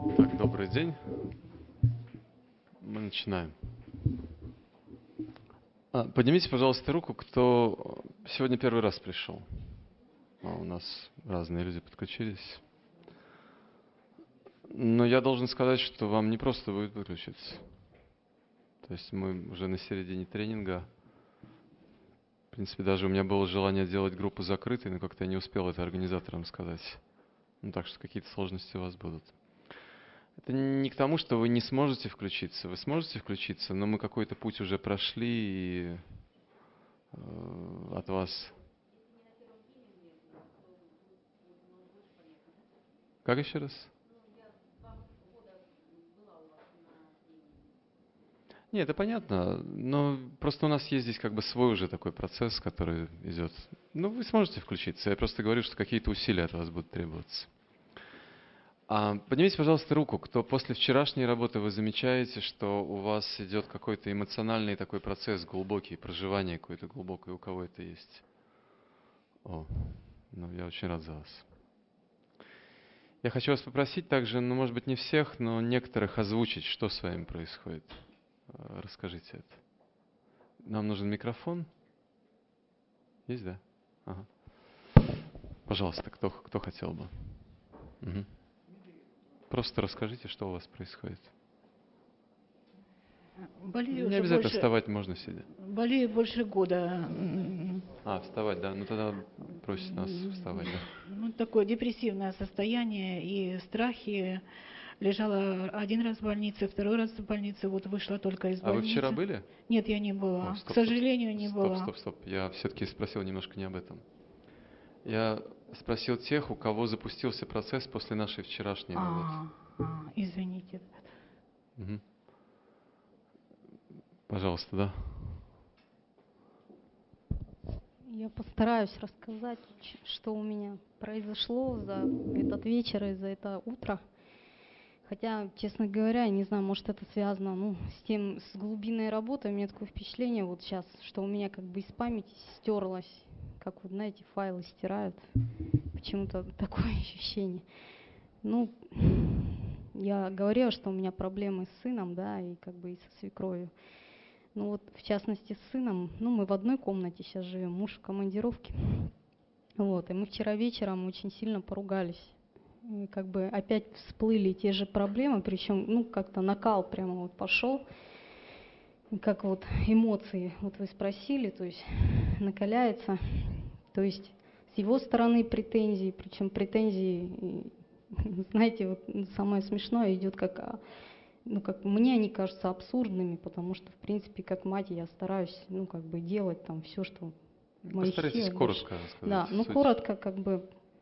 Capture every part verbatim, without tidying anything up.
Так, добрый день. Мы начинаем. А, поднимите, пожалуйста, руку, кто сегодня первый раз пришел. А, у нас разные люди подключились. Но я должен сказать, что вам не просто будет выключиться. То есть мы уже на середине тренинга. В принципе, даже у меня было желание делать группу закрытой, но как-то я не успел это организаторам сказать. Ну, так что какие-то сложности у вас будут. Это не к тому, что вы не сможете включиться. Вы сможете включиться, но мы какой-то путь уже прошли, и э, от вас... Как еще раз? Нет, это понятно, но просто у нас есть здесь как бы свой уже такой процесс, который идет. Ну, вы сможете включиться. Я просто говорю, что какие-то усилия от вас будут требоваться. А, поднимите, пожалуйста, руку, кто после вчерашней работы вы замечаете, что у вас идет какой-то эмоциональный такой процесс глубокий, проживание какое-то глубокое, у кого это есть? О, ну я очень рад за вас. Я хочу вас попросить также, ну, может быть, не всех, но некоторых озвучить, что с вами происходит. Расскажите это. Нам нужен микрофон. Есть, да? Ага. Пожалуйста, кто, кто хотел бы? Угу. Просто расскажите, что у вас происходит. Болею Не уже обязательно больше, вставать, можно сидя. болею больше года. А, вставать, да. Ну тогда просит нас вставать, да. Ну, такое депрессивное состояние и страхи. Лежала один раз в больнице, второй раз в больнице, вот вышла только из А вы больницы. вчера были? Нет, я не была. О, К стоп, сожалению, стоп, не стоп, была. стоп, стоп. Я все-таки спросил немножко не об этом. Я спросил тех, у кого запустился процесс после нашей вчерашней работы. А, а, извините. Угу. Пожалуйста, да. Я постараюсь рассказать, что у меня произошло за этот вечер и за это утро. Хотя, честно говоря, я не знаю, может это связано ну, с тем, с глубинной работой. У меня такое впечатление вот сейчас, что у меня как бы из памяти стерлось, как вот, знаете, файлы стирают. Почему-то такое ощущение. Ну, я говорила, что у меня проблемы с сыном, да, и как бы и со свекровью. Ну вот, в частности, с сыном, ну, мы в одной комнате сейчас живем, муж в командировке. Вот, и мы вчера вечером очень сильно поругались. И как бы опять всплыли те же проблемы, причем, ну, как-то накал прямо вот пошел. Как вот эмоции, вот вы спросили, то есть накаляется. То есть с его стороны претензии, причем претензии, знаете, вот самое смешное идет как... Ну, как мне они кажутся абсурдными, потому что, в принципе, как мать я стараюсь, ну, как бы делать там все, что в моих силах. Постарайтесь коротко рассказать. Да, ну, суть. коротко, как бы.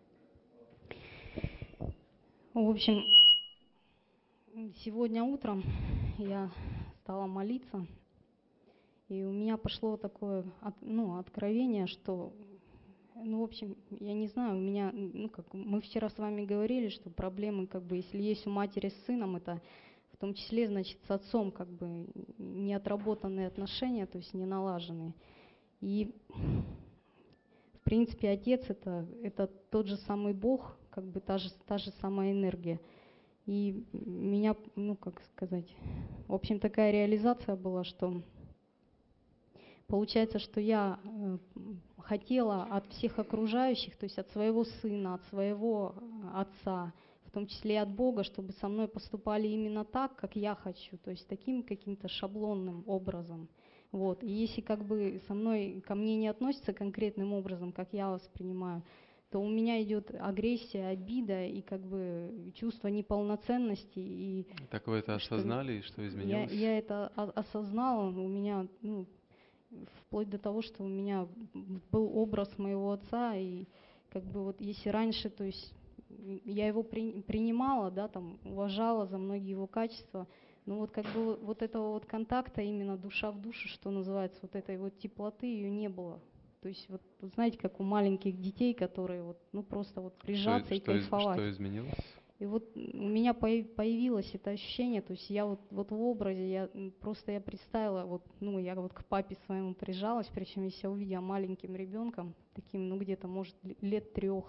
В общем, сегодня утром я стала молиться, и у меня пошло такое, ну, откровение, что, ну, в общем, я не знаю, у меня, ну, как мы вчера с вами говорили, что проблемы, как бы, если есть у матери с сыном, это в том числе, значит, с отцом как бы неотработанные отношения, то есть не налаженные. И, в принципе, отец это, это тот же самый Бог, как бы та же, та же самая энергия. И меня, ну, как сказать, в общем, такая реализация была, что получается, что я хотела от всех окружающих, то есть от своего сына, от своего отца, в том числе и от Бога, чтобы со мной поступали именно так, как я хочу, то есть таким каким-то шаблонным образом. Вот. И если как бы со мной, ко мне не относятся конкретным образом, как я воспринимаю, то у меня идет агрессия, обида и как бы чувство неполноценности. И так вы это осознали, и что изменилось? Я, я это осознала, у меня, ну, вплоть до того, что у меня был образ моего отца, и как бы вот если раньше, то есть я его при, принимала, да, там, уважала за многие его качества, но вот как бы вот этого вот контакта, именно душа в душу, что называется, вот этой вот теплоты, ее не было. То есть вот, знаете, как у маленьких детей, которые вот, ну, просто вот прижаться что, и что кайфовать. Что изменилось? И вот у меня появилось это ощущение, то есть я вот, вот в образе, я просто я представила, вот, ну, я вот к папе своему прижалась, причем я себя увидела маленьким ребенком, таким, ну, где-то, может, лет трех,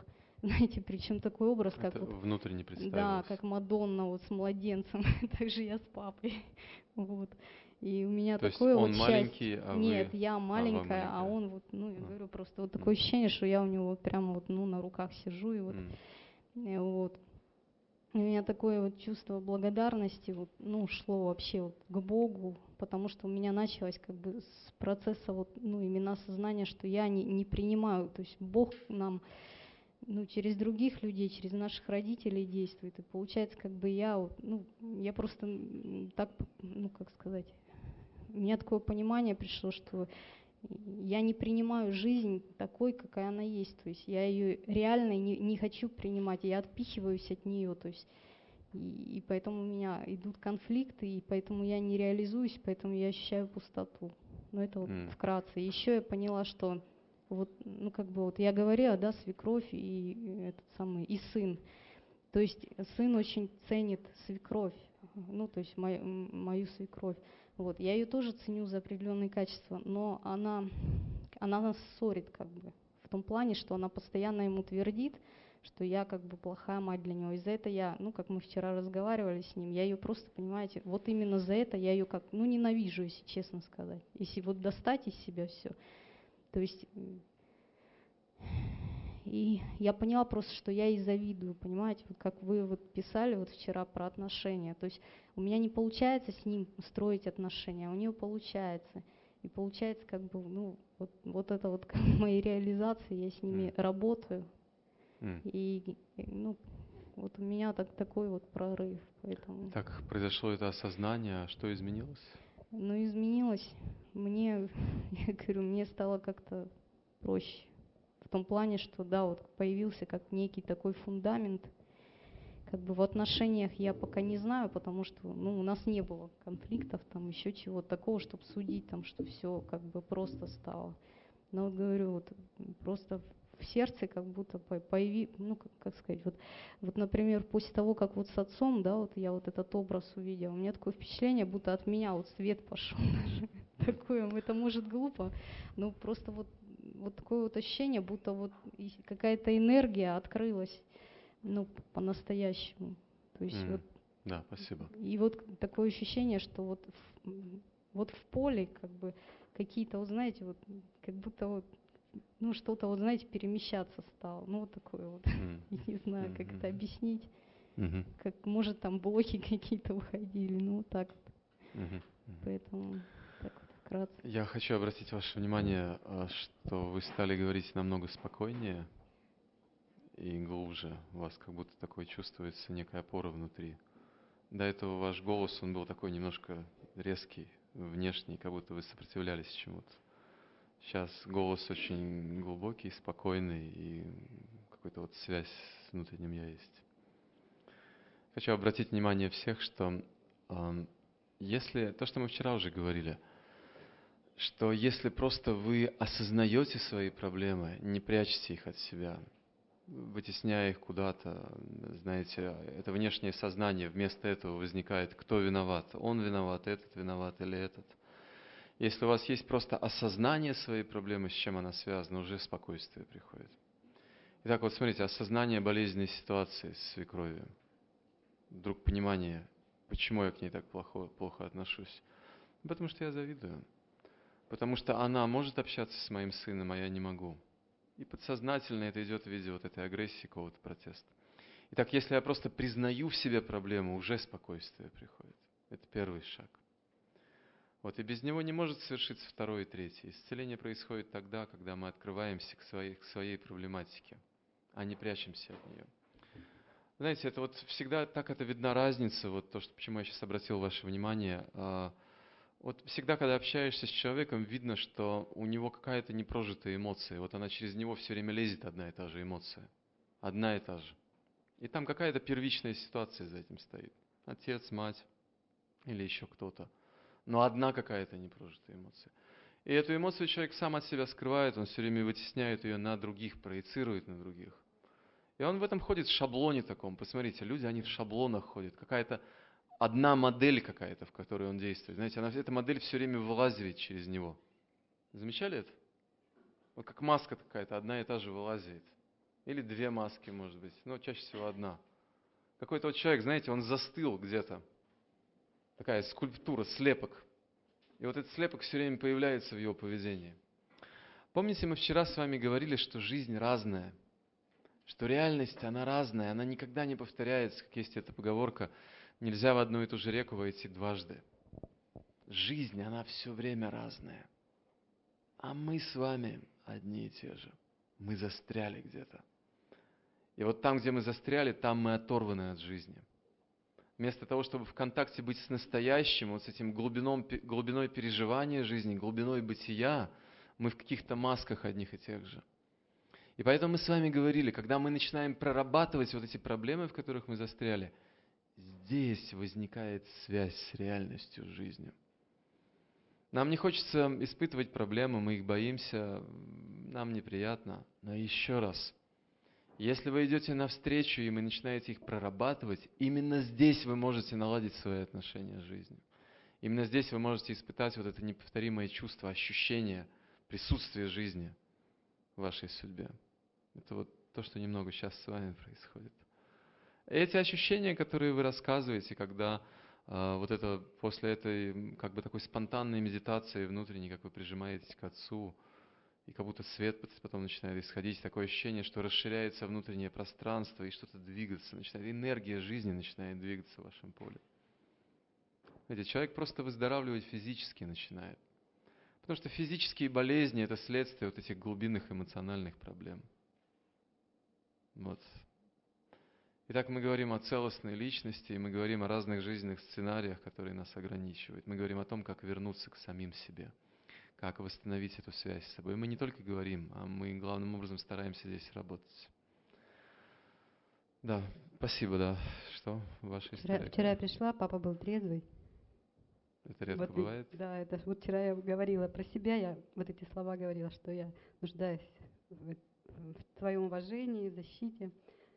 знаете, причем такой образ, как Это вот, внутренне да, представилось. как Мадонна вот с младенцем, также я с папой, вот. И у меня То есть такое вот он счастье. маленький, а Нет, вы... я А, вы маленькая, а маленькая. он вот, ну, я А, говорю, просто вот м, такое ощущение, что я у него вот прямо вот, ну, на руках сижу, и вот, м, э, вот. У меня такое вот чувство благодарности, вот, ну, шло вообще вот к Богу, потому что у меня началось как бы с процесса вот, ну, именно осознания, что я не, не принимаю, то есть Бог нам, ну, через других людей, через наших родителей действует, и получается, как бы я, вот, ну, я просто м, так, ну, как сказать, у меня такое понимание пришло, что я не принимаю жизнь такой, какая она есть. То есть я ее реально не, не хочу принимать, я отпихиваюсь от нее. То есть, и, и поэтому у меня идут конфликты, и поэтому я не реализуюсь, поэтому я ощущаю пустоту. Но это вот м, вкратце. Еще я поняла, что вот, ну как бы вот я говорила, да, свекровь и этот самый, и сын. То есть сын очень ценит свекровь, ну, то есть мою, мою свекровь. Вот. Я ее тоже ценю за определенные качества, но она, она нас ссорит как бы в том плане, что она постоянно ему твердит, что я как бы плохая мать для него. И за это я, ну, как мы вчера разговаривали с ним, я ее просто, понимаете, вот именно за это я ее как, ну, ненавижу, если честно сказать. Если вот достать из себя все. То есть и я поняла просто, что я ей завидую, понимаете, вот как вы вот писали вот вчера про отношения. То есть у меня не получается с ним строить отношения, а у нее получается. И получается как бы, ну, вот, вот это вот мои реализации, я с ними м, работаю. м. И, и, ну, вот у меня так, такой вот прорыв, поэтому... Так произошло это осознание, а что изменилось? Ну, изменилось. Мне, я говорю, мне стало как-то проще. В том плане, что да, вот появился как некий такой фундамент. Как бы в отношениях я пока не знаю, потому что ну, у нас не было конфликтов, там еще чего-то такого, чтобы судить, там, что все как бы просто стало. Но вот говорю, вот просто в сердце как будто появи, ну как, как сказать, вот, вот, например, после того, как вот с отцом, да, вот я вот этот образ увидела, у меня такое впечатление, будто от меня вот свет пошел даже. Такое, это может глупо, но просто вот, вот такое вот ощущение, будто вот какая-то энергия открылась, ну, по-настоящему. То есть вот, М, Да, спасибо. и вот такое ощущение, что вот в, вот в поле как бы какие-то, вот знаете, вот как будто вот, ну, что-то, вот знаете, перемещаться стало. Ну, вот такое вот. М, Я не знаю, м, как это мгм, объяснить. мгм, Как, может, там блоки какие-то выходили, ну, вот так вот. мгм, мгм. Поэтому так вот вкратце. Я хочу обратить ваше внимание, а, что вы стали говорить намного спокойнее и глубже. У вас как будто такое чувствуется некая опора внутри. До этого ваш голос, он был такой немножко резкий, внешний, как будто вы сопротивлялись чему-то. Сейчас голос очень глубокий, спокойный, и какая-то вот связь с внутренним «я» есть. Хочу обратить внимание всех, что ам, если, то, что мы вчера уже говорили, что если просто вы осознаете свои проблемы, не прячете их от себя, вытесняя их куда-то, знаете, это внешнее сознание, вместо этого возникает, кто виноват, он виноват, этот виноват или этот. Если у вас есть просто осознание своей проблемы, с чем она связана, уже спокойствие приходит. Итак, вот смотрите, осознание болезненной ситуации с свекровью. Вдруг понимание, почему я к ней так плохо, плохо отношусь. Потому что я завидую. Потому что она может общаться с моим сыном, а я не могу. И подсознательно это идет в виде вот этой агрессии, какого-то протеста. Итак, если я просто признаю в себе проблему, уже спокойствие приходит. Это первый шаг. Вот, и без него не может совершиться второй и третий. Исцеление происходит тогда, когда мы открываемся к своей, к своей проблематике, а не прячемся от нее. Знаете, это вот всегда так это видна разница, вот то, что, почему я сейчас обратил ваше внимание. А, вот всегда, когда общаешься с человеком, видно, что у него какая-то непрожитая эмоция. Вот она через него все время лезет, одна и та же эмоция. Одна и та же. И там какая-то первичная ситуация за этим стоит. Отец, мать или еще кто-то. Но одна какая-то непрожитая эмоция. И эту эмоцию человек сам от себя скрывает, он все время вытесняет ее на других, проецирует на других. И он в этом ходит в шаблоне таком. Посмотрите, люди, они в шаблонах ходят. Какая-то одна модель какая-то, в которой он действует. Знаете, она, эта модель все время вылазит через него. Замечали это? Вот как маска какая-то, одна и та же вылазит. Или две маски, может быть, но чаще всего одна. Какой-то вот человек, знаете, он застыл где-то. Такая скульптура, слепок. И вот этот слепок все время появляется в его поведении. Помните, мы вчера с вами говорили, что жизнь разная, что реальность, она разная, она никогда не повторяется, как есть эта поговорка, нельзя в одну и ту же реку войти дважды. Жизнь, она все время разная. А мы с вами одни и те же. Мы застряли где-то. И вот там, где мы застряли, там мы оторваны от жизни. Вместо того, чтобы в контакте быть с настоящим, вот с этим глубином, глубиной переживания жизни, глубиной бытия, мы в каких-то масках одних и тех же. И поэтому мы с вами говорили, когда мы начинаем прорабатывать вот эти проблемы, в которых мы застряли, здесь возникает связь с реальностью жизни. Нам не хочется испытывать проблемы, мы их боимся, нам неприятно. Но еще раз, если вы идете навстречу им и начинаете их прорабатывать, именно здесь вы можете наладить свои отношения с жизнью. Именно здесь вы можете испытать вот это неповторимое чувство, ощущение присутствия жизни в вашей судьбе. Это вот то, что немного сейчас с вами происходит. Эти ощущения, которые вы рассказываете, когда э, вот это после этой как бы такой спонтанной медитации внутренней, как вы прижимаетесь к Отцу, и как будто свет потом начинает исходить, такое ощущение, что расширяется внутреннее пространство и что-то двигаться начинает, энергия жизни начинает двигаться в вашем поле. Видите, человек просто выздоравливать физически начинает. Потому что физические болезни – это следствие вот этих глубинных эмоциональных проблем. Вот. Итак, мы говорим о целостной личности, и мы говорим о разных жизненных сценариях, которые нас ограничивают. Мы говорим о том, как вернуться к самим себе, как восстановить эту связь с собой. И мы не только говорим, а мы главным образом стараемся здесь работать. Да, спасибо, да. Что в вашей Вчера, истории? вчера я пришла, папа был трезвый. Это редко Вот, и- бывает? Да, это вот вчера я говорила про себя, я вот эти слова говорила, что я нуждаюсь в, в твоем уважении, защите.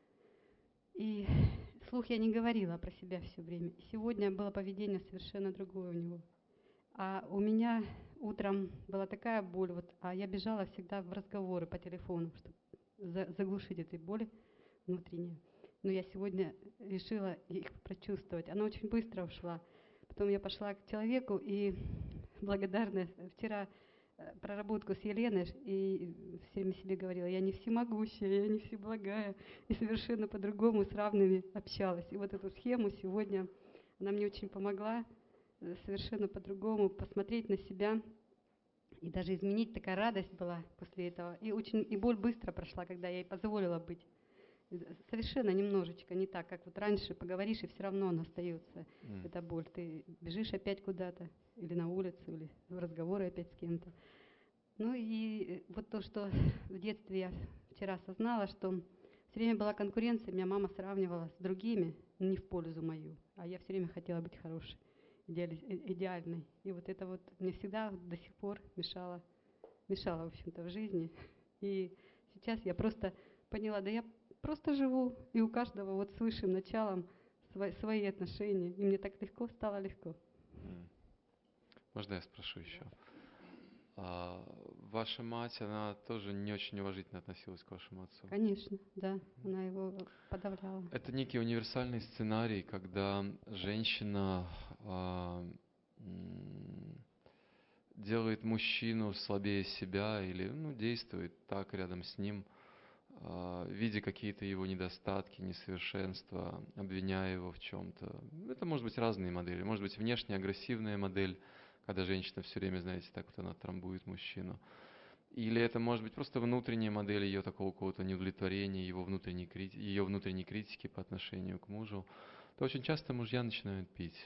И вслух я не говорила про себя все время. И сегодня было поведение совершенно другое у него. А у меня утром была такая боль, вот, а я бежала всегда в разговоры по телефону, чтобы за- заглушить эти боли внутренние. Но я сегодня решила их прочувствовать. Она очень быстро ушла. Потом я пошла к человеку и благодарна. Вчера э, проработку с Еленой, и все время себе говорила, я не всемогущая, я не всеблагая. И совершенно по-другому с равными общалась. И вот эту схему сегодня, она мне очень помогла э, совершенно по-другому посмотреть на себя. И даже изменить, такая радость была после этого. И, очень, и боль быстро прошла, когда я ей позволила быть. Совершенно немножечко, не так, как вот раньше поговоришь, и все равно она остается, Mm. эта боль. Ты бежишь опять куда-то, или на улицу, или в разговоры опять с кем-то. Ну и вот то, что в детстве я вчера осознала, что все время была конкуренция, меня мама сравнивала с другими, не в пользу мою, а я все время хотела быть хорошей, идеали- идеальной. И вот это вот мне всегда до сих пор мешало, мешало, в общем-то, в жизни. И сейчас я просто поняла, да я просто живу, и у каждого вот с высшим началом свои, свои отношения. И мне так легко, стало легко. Mm. Можно я спрошу еще? А, ваша мать, она тоже не очень уважительно относилась к вашему отцу? Конечно, да, она его подавляла. Это некий универсальный сценарий, когда женщина а, м, делает мужчину слабее себя или ну, действует так рядом с ним, а, видя какие-то его недостатки, несовершенства, обвиняя его в чем-то. Это может быть разные модели. Может быть внешне агрессивная модель, когда женщина все время, знаете, так вот она трамбует мужчину. Или это может быть просто внутренняя модель ее такого какого-то неудовлетворения, его внутренней, крити- ее внутренней критики по отношению к мужу. То очень часто мужья начинают пить.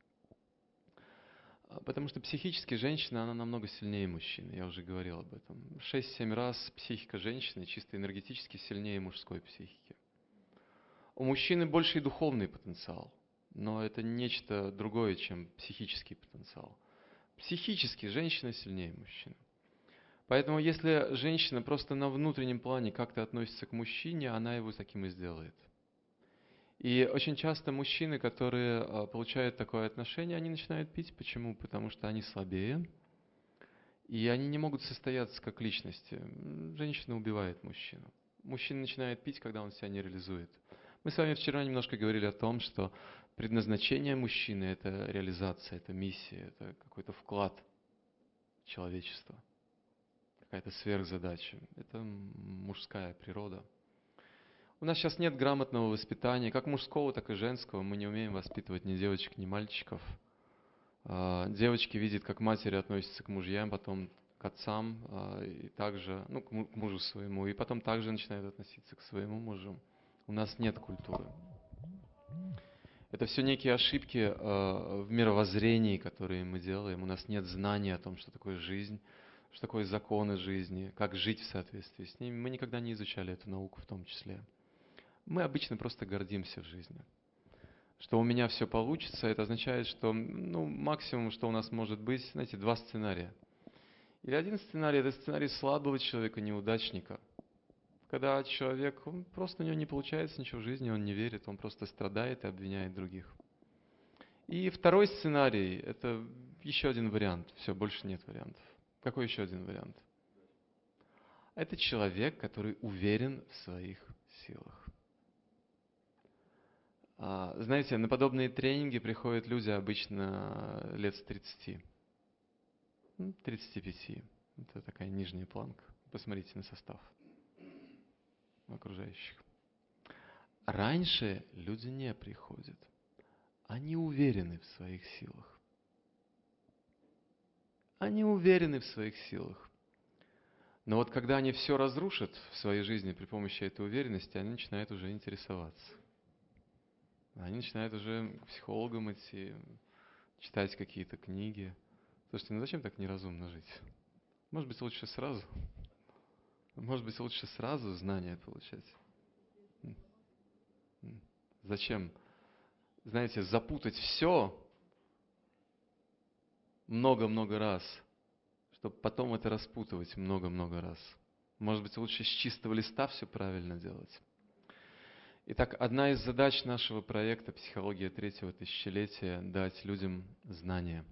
А, Потому что психически женщина, она намного сильнее мужчины, я уже говорил об этом. шесть-семь раз психика женщины чисто энергетически сильнее мужской психики. У мужчины больший духовный потенциал, но это нечто другое, чем психический потенциал. Психически женщина сильнее мужчины. Поэтому если женщина просто на внутреннем плане как-то относится к мужчине, она его таким и сделает. И очень часто мужчины, которые а, получают такое отношение, они начинают пить. Почему? Потому что они слабее, и они не могут состояться как личности. Женщина убивает мужчину. Мужчина начинает пить, когда он себя не реализует. Мы с вами вчера немножко говорили о том, что предназначение мужчины – это реализация, это миссия, это какой-то вклад в человечество, какая-то сверхзадача. Это мужская природа. У нас сейчас нет грамотного воспитания, как мужского, так и женского. Мы не умеем воспитывать ни девочек, ни мальчиков. Девочки видят, как матери относятся к мужьям, потом к отцам, и также, ну, к мужу своему, и потом также начинают относиться к своему мужу. У нас нет культуры. Это все некие ошибки в мировоззрении, которые мы делаем. У нас нет знания о том, что такое жизнь, что такое законы жизни, как жить в соответствии с ними. Мы никогда не изучали эту науку в том числе. Мы обычно просто гордимся в жизни. Что у меня все получится, это означает, что ну, максимум, что у нас может быть, знаете, два сценария. Или один сценарий – это сценарий слабого человека, неудачника. Когда человек, он, просто у него не получается ничего в жизни, он не верит, он просто страдает и обвиняет других. И второй сценарий – это еще один вариант, все, больше нет вариантов. Какой еще один вариант? Это человек, который уверен в своих силах. Знаете, на подобные тренинги приходят люди обычно лет с тридцати, тридцати пяти. Это такая нижняя планка. Посмотрите на состав окружающих. Раньше люди не приходят. Они уверены в своих силах. Они уверены в своих силах. Но вот когда они все разрушат в своей жизни при помощи этой уверенности, они начинают уже интересоваться. Они начинают уже к психологам идти, читать какие-то книги. Слушайте, ну зачем так неразумно жить? Может быть, лучше сразу? Может быть, лучше сразу знания получать? Зачем? Знаете, запутать все много-много раз, чтобы потом это распутывать много-много раз. Может быть, лучше с чистого листа все правильно делать. Итак, одна из задач нашего проекта «Психология третьего тысячелетия» – дать людям знания.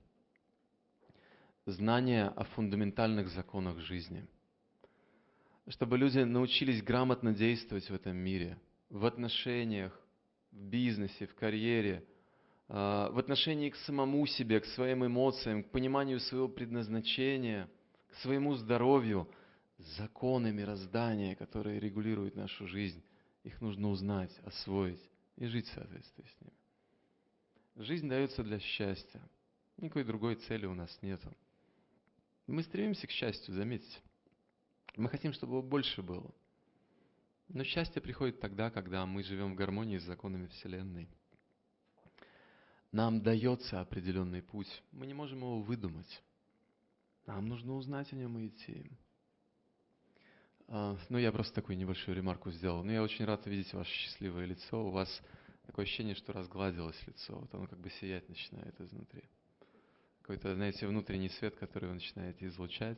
Знания о фундаментальных законах жизни. Чтобы люди научились грамотно действовать в этом мире, в отношениях, в бизнесе, в карьере, в отношении к самому себе, к своим эмоциям, к пониманию своего предназначения, к своему здоровью, законы мироздания, которые регулируют нашу жизнь. Их нужно узнать, освоить и жить в соответствии с ними. Жизнь дается для счастья. Никакой другой цели у нас нету. Мы стремимся к счастью, заметьте. Мы хотим, чтобы его больше было. Но счастье приходит тогда, когда мы живем в гармонии с законами Вселенной. Нам дается определенный путь. Мы не можем его выдумать. Нам нужно узнать о нем и идти. Ну, я просто такую небольшую ремарку сделал. Но я очень рад видеть ваше счастливое лицо. У вас такое ощущение, что разгладилось лицо. Вот оно как бы сиять начинает изнутри. Какой-то, знаете, внутренний свет, который вы начинаете излучать.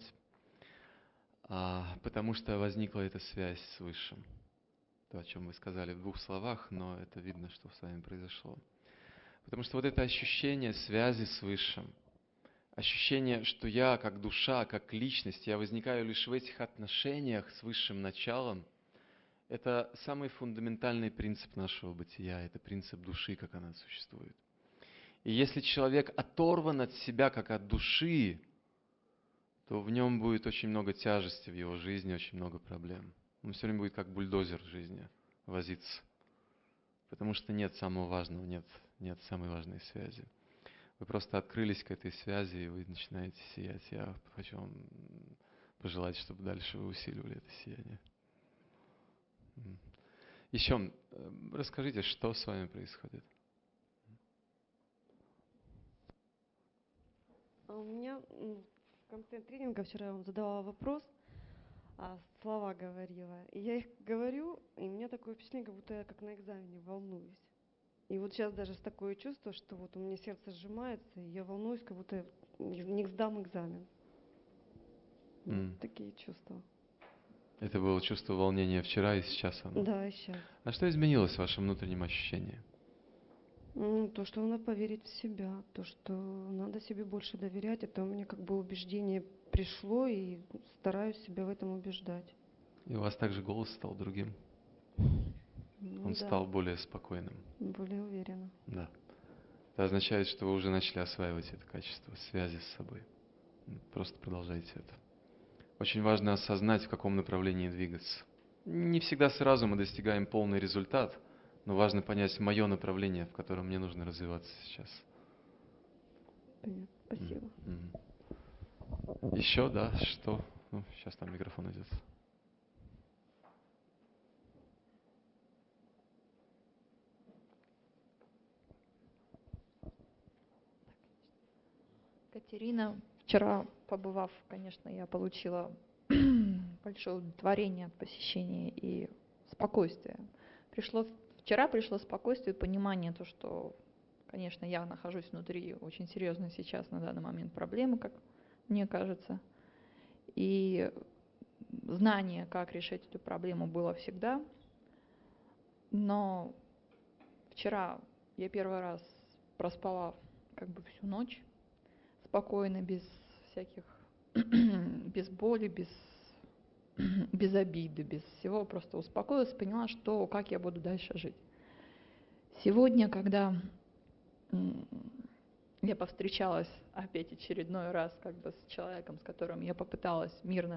А, потому что возникла эта связь с Высшим. То, о чем вы сказали в двух словах, но это видно, что с вами произошло. Потому что вот это ощущение связи с Высшим, ощущение, что я как душа, как личность, я возникаю лишь в этих отношениях с Высшим началом, это самый фундаментальный принцип нашего бытия, это принцип души, как она существует. И если человек оторван от себя, как от души, то в нем будет очень много тяжести в его жизни, очень много проблем. Он все время будет как бульдозер в жизни возиться. Потому что нет самого важного, нет, нет самой важной связи. Вы просто открылись к этой связи, и вы начинаете сиять. Я хочу вам пожелать, чтобы дальше вы усиливали это сияние. Еще расскажите, что с вами происходит? У меня в конце тренинга вчера я вам задавала вопрос, а слова говорила. И я их говорю, и у меня такое впечатление, как будто я как на экзамене волнуюсь. И вот сейчас даже такое чувство, что вот у меня сердце сжимается, и я волнуюсь, как будто не сдам экзамен. Mm. Вот такие чувства. Это было чувство волнения вчера и сейчас оно? Да, и сейчас. А что изменилось в вашем внутреннем ощущении? Ну, то, что надо поверить в себя, то, что надо себе больше доверять, это у меня как бы убеждение пришло, и стараюсь себя в этом убеждать. И у вас также голос стал другим. Ну, Он да, стал более спокойным. более уверенно. Да. Это означает, что вы уже начали осваивать это качество связи с собой. Просто продолжайте это. Очень важно осознать, в каком направлении двигаться. Не всегда сразу мы достигаем полный результат, но важно понять мое направление, в котором мне нужно развиваться сейчас. Понятно. Спасибо. Mm-hmm. Еще, да, что? Ну, сейчас там микрофон идет. Катерина, вчера побывав, конечно, я получила большое удовлетворение от посещения и спокойствие. Пришло, вчера пришло спокойствие и понимание, то, что, конечно, я нахожусь внутри очень серьезной сейчас на данный момент проблемы, как мне кажется. И знание, как решить эту проблему, было всегда. Но вчера я первый раз проспала как бы всю ночь спокойно, без всяких, без боли, без, без обиды, без всего. Просто успокоилась, поняла, что, как я буду дальше жить. Сегодня, когда я повстречалась опять очередной раз как бы с человеком, с которым я попыталась мирно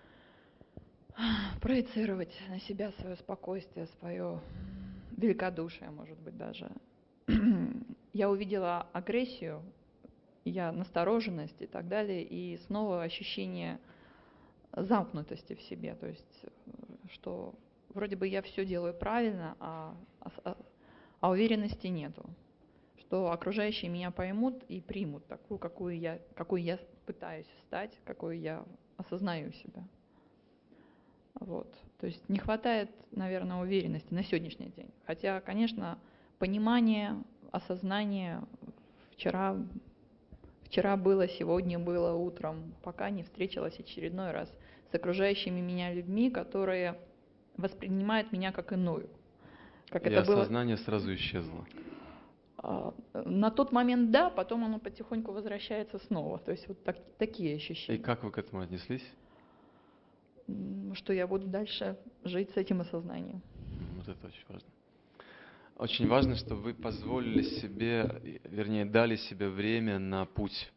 проецировать на себя свое спокойствие, свое великодушие, может быть, даже, я увидела агрессию, я настороженность и так далее, и снова ощущение замкнутости в себе, то есть, что вроде бы я все делаю правильно, а, а, а уверенности нету, что окружающие меня поймут и примут такую, какую я, какую я пытаюсь стать, какую я осознаю себя. Вот. То есть не хватает, наверное, уверенности на сегодняшний день. Хотя, конечно, понимание, осознание вчера, вчера было, сегодня было утром, пока не встретилась очередной раз с окружающими меня людьми, которые воспринимают меня как иную. Как И это было... осознание сразу исчезло. На тот момент да, потом оно потихоньку возвращается снова. То есть вот так, такие ощущения. И как вы к этому отнеслись? Что я буду дальше жить с этим осознанием. Вот это очень важно. Очень важно, чтобы вы позволили себе, вернее, дали себе время на путь.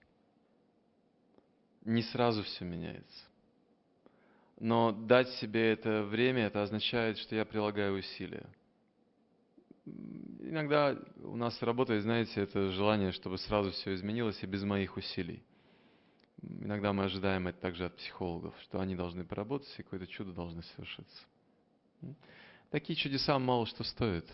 Не сразу все меняется. Но дать себе это время, это означает, что я прилагаю усилия. Иногда у нас работает, знаете, это желание, чтобы сразу все изменилось и без моих усилий. Иногда мы ожидаем это также от психологов, что они должны поработать, и какое-то чудо должно совершиться. Такие чудеса мало что стоят.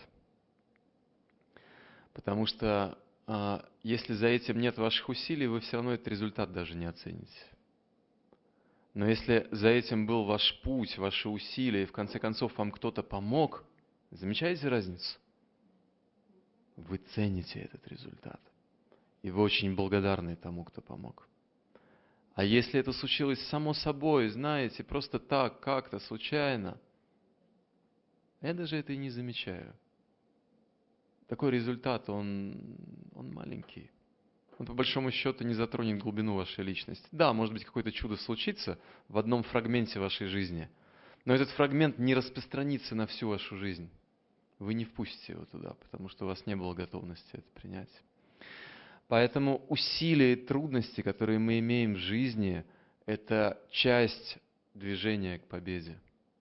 Потому что а, если за этим нет ваших усилий, вы все равно этот результат даже не оцените. Но если за этим был ваш путь, ваши усилия, и в конце концов вам кто-то помог, замечаете разницу? Вы цените этот результат. И вы очень благодарны тому, кто помог. А если это случилось само собой, знаете, просто так, как-то, случайно, я даже это и не замечаю. Такой результат, он, он маленький. Он по большому счету не затронет глубину вашей личности. Да, может быть, какое-то чудо случится в одном фрагменте вашей жизни, но этот фрагмент не распространится на всю вашу жизнь. Вы не впустите его туда, потому что у вас не было готовности это принять. Поэтому усилия и трудности, которые мы имеем в жизни, это часть движения к победе.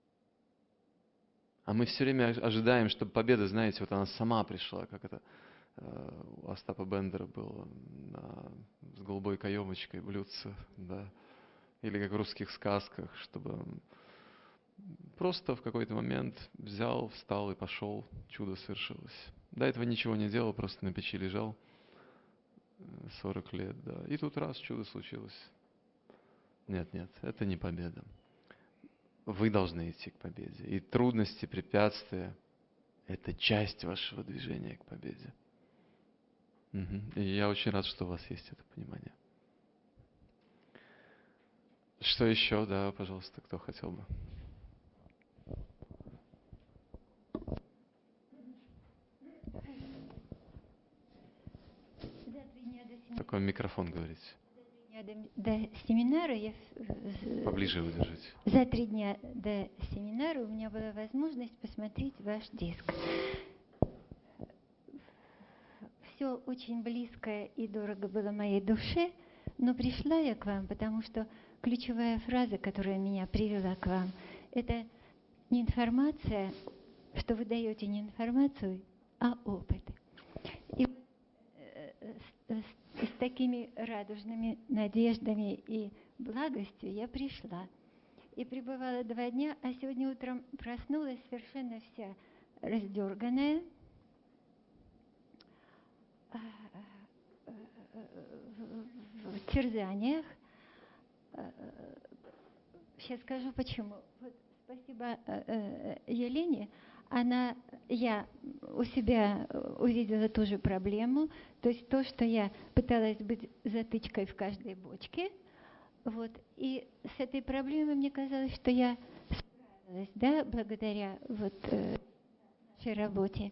А мы все время ожидаем, чтобы победа, знаете, вот она сама пришла, как это э, у Остапа Бендера было, на, с голубой каемочкой блюдце, да, или как в русских сказках, чтобы просто в какой-то момент взял, встал и пошел, чудо совершилось. До этого ничего не делал, просто на печи лежал сорок лет, да, и тут раз чудо случилось. Нет, нет, это не победа. Вы должны идти к победе. И трудности, препятствия – это часть вашего движения к победе. Угу. И я очень рад, что у вас есть это понимание. Что еще? Да, пожалуйста, кто хотел бы? Такой микрофон говорите. дня до, до семинара, я, в- Поближе его держите. за три дня до семинара у меня была возможность посмотреть ваш диск. Все очень близко и дорого было моей душе, но пришла я к вам, потому что ключевая фраза, которая меня привела к вам, это не информация, что вы даете не информацию, а опыт. И э, с, с- с такими радужными надеждами и благостью я пришла. И пребывала два дня, а сегодня утром проснулась совершенно вся раздерганная, а, э, в в терзаниях. Сейчас скажу почему. Вот спасибо э, э, Елене. Она, я у себя увидела ту же проблему, то есть то, что я пыталась быть затычкой в каждой бочке, вот, и с этой проблемой мне казалось, что я справилась, да, благодаря вот э, нашей работе.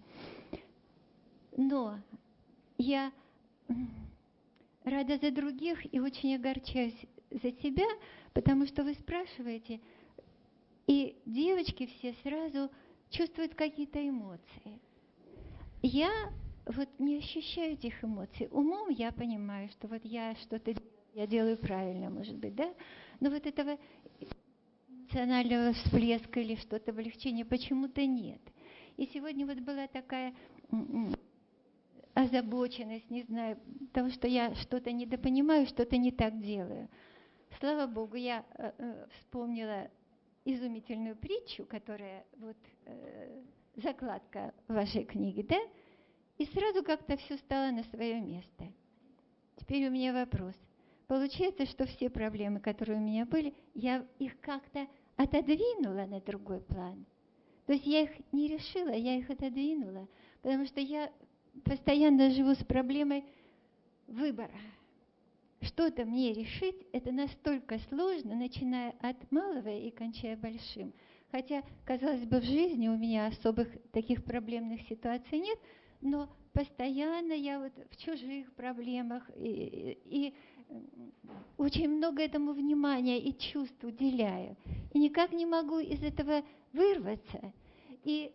Но я м, рада за других и очень огорчаюсь за себя, потому что вы спрашиваете, и девочки все сразу чувствуют какие-то эмоции. Я вот не ощущаю этих эмоций. Умом я понимаю, что вот я что-то я делаю правильно, может быть, да? Но вот этого эмоционального всплеска или что-то облегчения почему-то нет. И сегодня вот была такая м, м, озабоченность, не знаю, того, что я что-то недопонимаю, что-то не так делаю. Слава Богу, я э, э, вспомнила изумительную притчу, которая вот э, закладка вашей книги, да? И сразу как-то все стало на свое место. Теперь у меня вопрос. Получается, что все проблемы, которые у меня были, я их как-то отодвинула на другой план. То есть я их не решила, я их отодвинула, потому что я постоянно живу с проблемой выбора. Что-то мне решить, это настолько сложно, начиная от малого и кончая большим. Хотя, казалось бы, в жизни у меня особых таких проблемных ситуаций нет, но постоянно я вот в чужих проблемах и, и очень много этому внимания и чувств уделяю. И никак не могу из этого вырваться. И,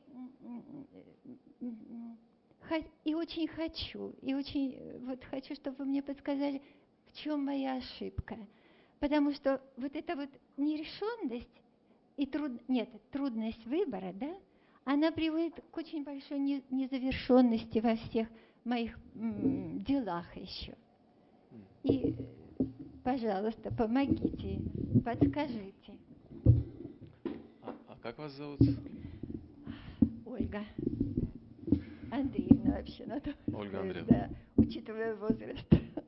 и очень хочу, и очень вот хочу, чтобы вы мне подсказали, в чем моя ошибка. Потому что вот эта вот нерешенность и труд... нет, трудность выбора, да, она приводит к очень большой незавершенности во всех моих м, делах еще. И, пожалуйста, помогите, подскажите. А, а как вас зовут? Ольга. Андреевна вообще надо. Ольга Андреевна. Да, учитывая возраст.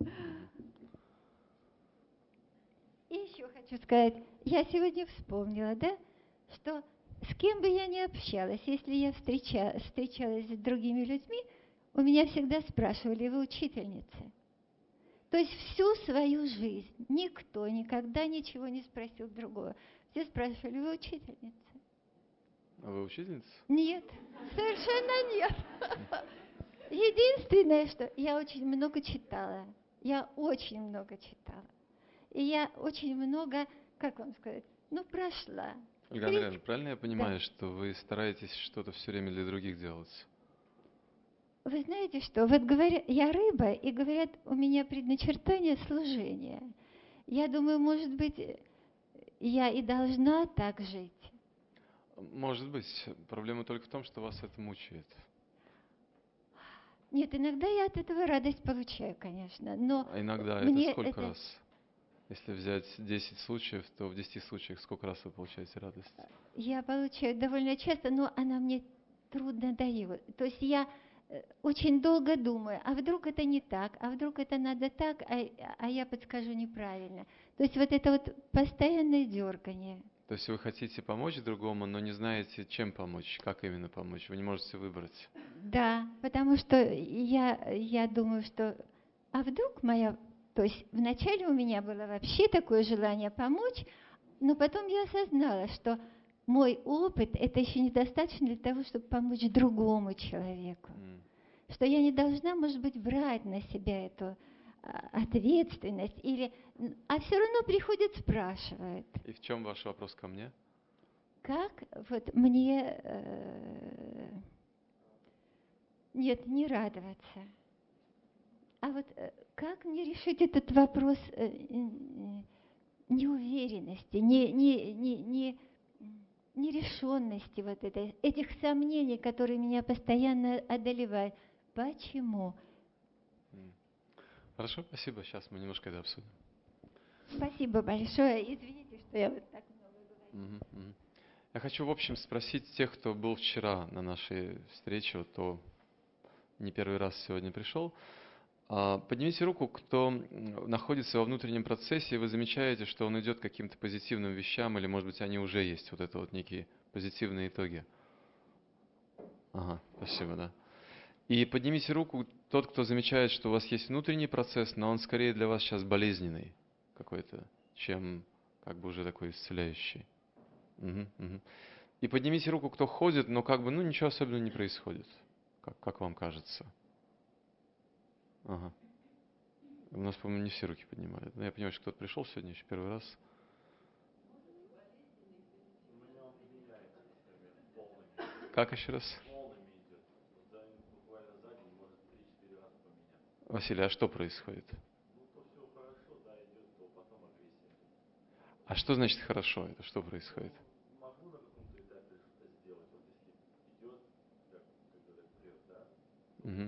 И еще хочу сказать, я сегодня вспомнила, да, что с кем бы я ни общалась, если я встреча, встречалась с другими людьми, у меня всегда спрашивали, вы учительница? То есть всю свою жизнь никто никогда ничего не спросил другого. Все спрашивали, вы учительница? А вы учительница? Нет, совершенно нет. Единственное, что я очень много читала. Я очень много читала. И я очень много, как вам сказать, ну, прошла. Ольга Андреевна, правильно я понимаю, Да. что вы стараетесь что-то все время для других делать? Вы знаете что, вот говорят, я рыба, и говорят, у меня предначертание служения. Я думаю, может быть, я и должна так жить. Может быть. Проблема только в том, что вас это мучает. Нет, иногда я от этого радость получаю, конечно, но А иногда мне это сколько это... раз? Если взять десять случаев, то в десяти случаях сколько раз вы получаете радость? Я получаю довольно часто, но она мне трудно дает. То есть я э, очень долго думаю, а вдруг это не так, а вдруг это надо так, а, а я подскажу неправильно. То есть вот это вот постоянное дергание. То есть вы хотите помочь другому, но не знаете, чем помочь, как именно помочь. Вы не можете выбрать. Да, потому что я, я думаю, что... А вдруг моя... То есть вначале у меня было вообще такое желание помочь, но потом я осознала, что мой опыт – это еще недостаточно для того, чтобы помочь другому человеку. Mm. Что я не должна, может быть, брать на себя эту а, ответственность, или, а все равно приходят, спрашивают. И в чем ваш вопрос ко мне? Как вот мне, э, нет, не радоваться, а вот э, как мне решить этот вопрос э, э, неуверенности, не, не, не, не, нерешенности, вот этой, этих сомнений, которые меня постоянно одолевают. Почему? Хорошо, спасибо. Сейчас мы немножко это обсудим. Спасибо большое. Извините, что я вот так много говорю. Угу, угу. Я хочу, в общем, спросить тех, кто был вчера на нашей встрече, вот кто не первый раз сегодня пришел. Поднимите руку, кто находится во внутреннем процессе, и вы замечаете, что он идет к каким-то позитивным вещам, или, может быть, они уже есть, вот это вот некие позитивные итоги. Ага, спасибо, да. И поднимите руку тот, кто замечает, что у вас есть внутренний процесс, но он скорее для вас сейчас болезненный какой-то, чем как бы уже такой исцеляющий. Угу, угу. И поднимите руку, кто ходит, но как бы, ну, ничего особенного не происходит, как, как вам кажется. Ага. У нас, по-моему, не все руки поднимали. Но я понимаю, что кто-то пришел сегодня еще первый раз. Как еще раз? Василий, а что происходит? А что значит хорошо? Это что происходит? Угу.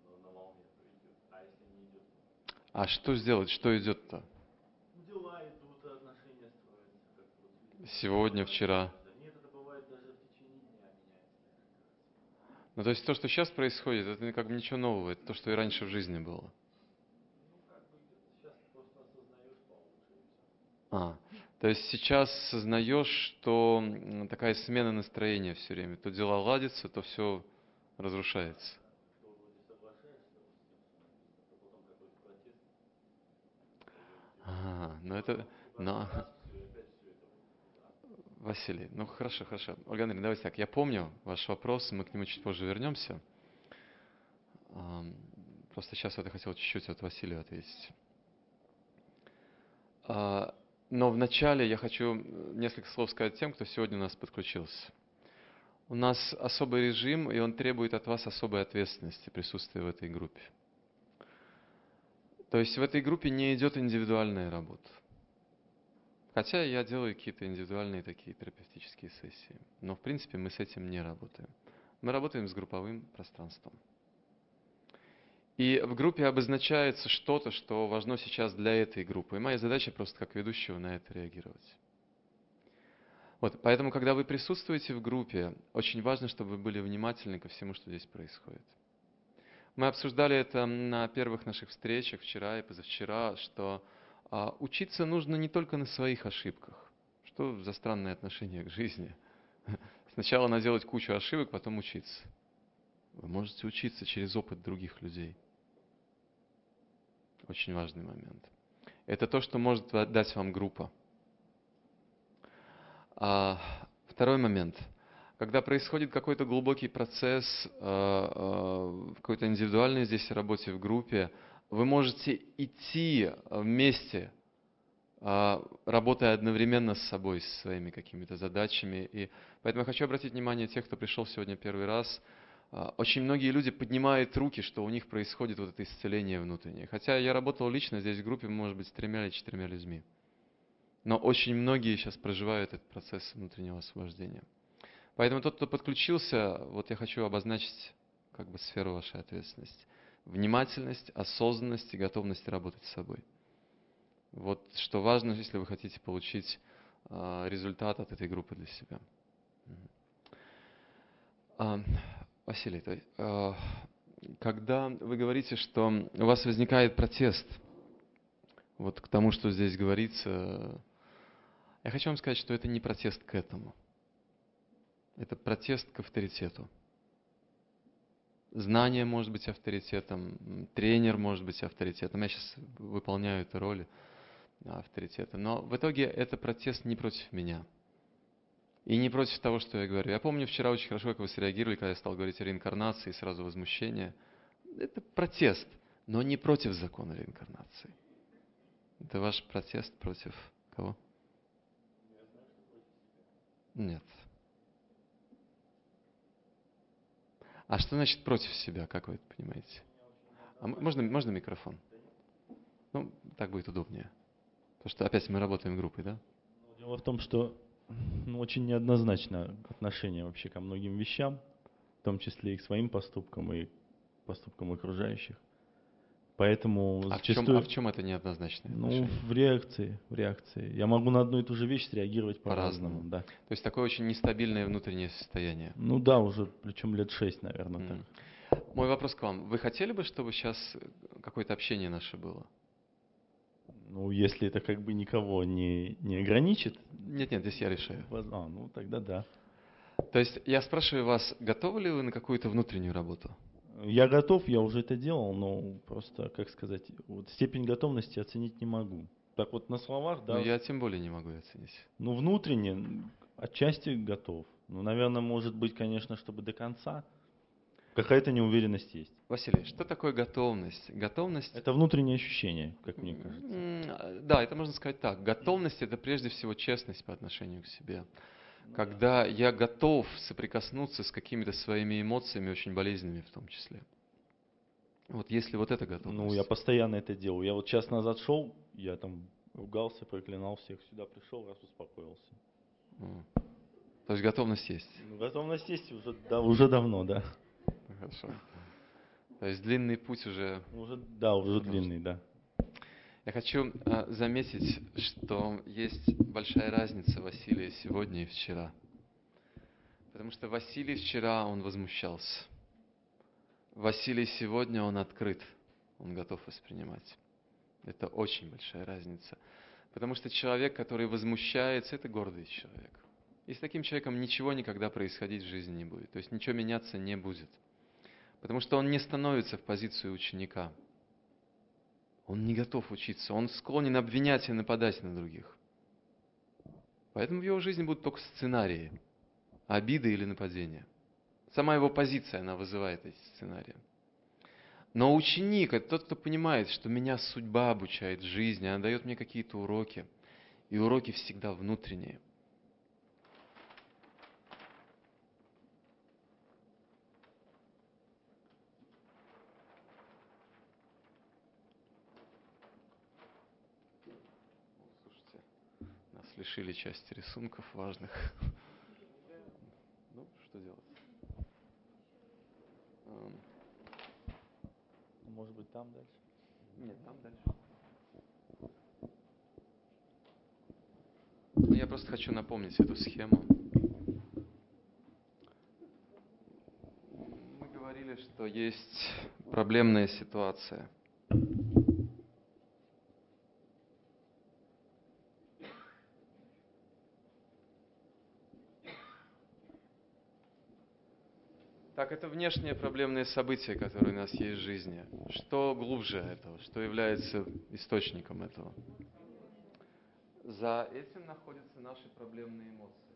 А что сделать? Что идет-то? Дела идут, отношения строятся. Сегодня, вчера. Нет, это бывает даже в течение дня меняется. Ну, то есть то, что сейчас происходит, это как бы ничего нового, это то, что и раньше в жизни было. Ну, как бы сейчас просто осознаешь получше. А, то есть сейчас осознаешь, что такая смена настроения все время. То дела ладятся, то все разрушается. Что вроде соглашаешься с тем, что написано, а потом какой-то протест. А, ну это... Но... Василий, ну хорошо, хорошо. Ольга Андреевна, давайте так. Я помню ваш вопрос, мы к нему чуть позже вернемся. Просто сейчас вот я хотел чуть-чуть от Василия ответить. Но вначале я хочу несколько слов сказать тем, кто сегодня у нас подключился. У нас особый режим, и он требует от вас особой ответственности присутствия в этой группе. То есть в этой группе не идет индивидуальная работа. Хотя я делаю какие-то индивидуальные такие терапевтические сессии. Но в принципе мы с этим не работаем. Мы работаем с групповым пространством. И в группе обозначается что-то, что важно сейчас для этой группы. И моя задача просто как ведущего на это реагировать. Вот, поэтому, когда вы присутствуете в группе, очень важно, чтобы вы были внимательны ко всему, что здесь происходит. Мы обсуждали это на первых наших встречах вчера и позавчера, что а, учиться нужно не только на своих ошибках. Что за странное отношение к жизни? Сначала наделать кучу ошибок, потом учиться. Вы можете учиться через опыт других людей. Очень важный момент. Это то, что может дать вам группа. А, второй момент. Когда происходит какой-то глубокий процесс, в какой-то индивидуальной здесь работе в группе, вы можете идти вместе, работая одновременно с собой, со своими какими-то задачами. И поэтому я хочу обратить внимание тех, кто пришел сегодня первый раз. Очень многие люди поднимают руки, что у них происходит вот это исцеление внутреннее. Хотя я работал лично здесь в группе, может быть, с тремя или четырьмя людьми. Но очень многие сейчас проживают этот процесс внутреннего освобождения. Поэтому тот, кто подключился, вот я хочу обозначить как бы сферу вашей ответственности. Внимательность, осознанность и готовность работать с собой. Вот что важно, если вы хотите получить э, результат от этой группы для себя. А, Василий, то, э, когда вы говорите, что у вас возникает протест вот к тому, что здесь говорится, я хочу вам сказать, что это не протест к этому. Это протест к авторитету. Знание может быть авторитетом, тренер может быть авторитетом. Я сейчас выполняю эту роль авторитета. Но в итоге это протест не против меня. И не против того, что я говорю. Я помню вчера очень хорошо, как вы среагировали, когда я стал говорить о реинкарнации, и сразу возмущение. Это протест. но не против закона реинкарнации. Это ваш протест против кого? Нет. А что значит против себя, как вы это понимаете? А можно, можно микрофон? Ну, так будет удобнее. Потому что опять мы работаем группой, да? Дело в том, что ну, очень неоднозначно отношение вообще ко многим вещам, в том числе и к своим поступкам, и к поступкам окружающих. Поэтому а, зачастую... в чем, а в чем это неоднозначное отношение? Ну, в реакции, в реакции. Я могу на одну и ту же вещь реагировать по-разному. По-разному. Да. То есть такое очень нестабильное внутреннее состояние. Ну да, уже причем лет шесть, наверное, Mm. так. Мой вопрос к вам. Вы хотели бы, чтобы сейчас какое-то общение наше было? Ну, если это как бы никого не, не ограничит. Нет, нет, здесь я решаю. А, ну тогда да. То есть я спрашиваю вас, готовы ли вы на какую-то внутреннюю работу? Я готов, я уже это делал, но просто, как сказать, вот степень готовности оценить не могу. Так вот на словах, да. Ну, я тем более не могу оценить. Ну, внутренне отчасти готов. Ну, наверное, может быть, конечно, чтобы до конца. Какая-то неуверенность есть. Василий, что такое готовность? Готовность... Это внутреннее ощущение, как мне кажется. М, Да, это можно сказать так. Готовность – это прежде всего честность по отношению к себе. Когда я готов соприкоснуться с какими-то своими эмоциями, очень болезненными в том числе. Вот если вот это готовность. Ну, я постоянно это делаю. Я вот час назад шел, я там ругался, проклинал всех, сюда пришел, раз успокоился. М. То есть готовность есть? Ну, готовность есть уже, да, уже давно, да. Хорошо. То есть длинный путь уже... Уже, да, уже длинный, да. Я хочу а, заметить, что есть большая разница Василия сегодня и вчера. Потому что Василий вчера, он возмущался. Василий сегодня, он открыт, он готов воспринимать. Это очень большая разница. Потому что человек, который возмущается, это гордый человек. И с таким человеком ничего никогда происходить в жизни не будет. То есть ничего меняться не будет. Потому что он не становится в позицию ученика. Он не готов учиться, он склонен обвинять и нападать на других. Поэтому в его жизни будут только сценарии, обиды или нападения. Сама его позиция, она вызывает эти сценарии. Но ученик – это тот, кто понимает, что меня судьба обучает жизни, она дает мне какие-то уроки. И уроки всегда внутренние. Нас лишили части рисунков важных. Ну, что делать? Может быть, там дальше? Нет, там дальше. Ну, я просто хочу напомнить эту схему. Мы говорили, что есть проблемная ситуация. Так, это внешние проблемные события, которые у нас есть в жизни. Что глубже этого? Что является источником этого? За этим находятся наши проблемные эмоции.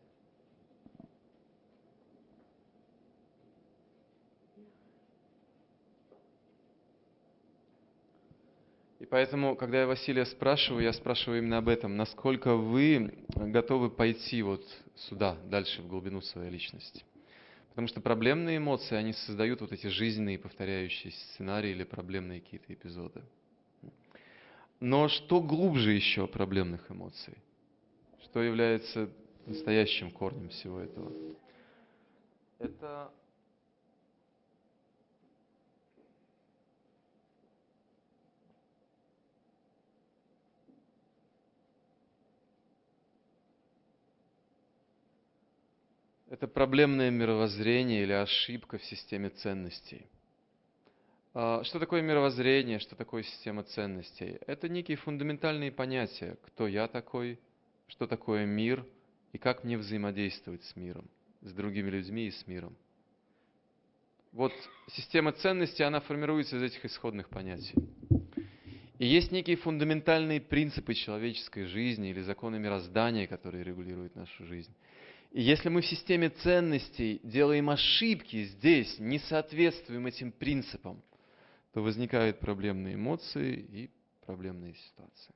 И поэтому, когда я Василия спрашиваю, я спрашиваю именно об этом. Насколько вы готовы пойти вот сюда, дальше, в глубину своей личности? Потому что проблемные эмоции, они создают вот эти жизненные повторяющиеся сценарии или проблемные какие-то эпизоды. Но что глубже еще проблемных эмоций? Что является настоящим корнем всего этого? Это Это проблемное мировоззрение или ошибка в системе ценностей. Что такое мировоззрение, что такое система ценностей? Это некие фундаментальные понятия. Кто я такой, что такое мир и как мне взаимодействовать с миром, с другими людьми и с миром. Вот система ценностей, она формируется из этих исходных понятий. И есть некие фундаментальные принципы человеческой жизни или законы мироздания, которые регулируют нашу жизнь. И если мы в системе ценностей делаем ошибки здесь, не соответствуем этим принципам, то возникают проблемные эмоции и проблемные ситуации.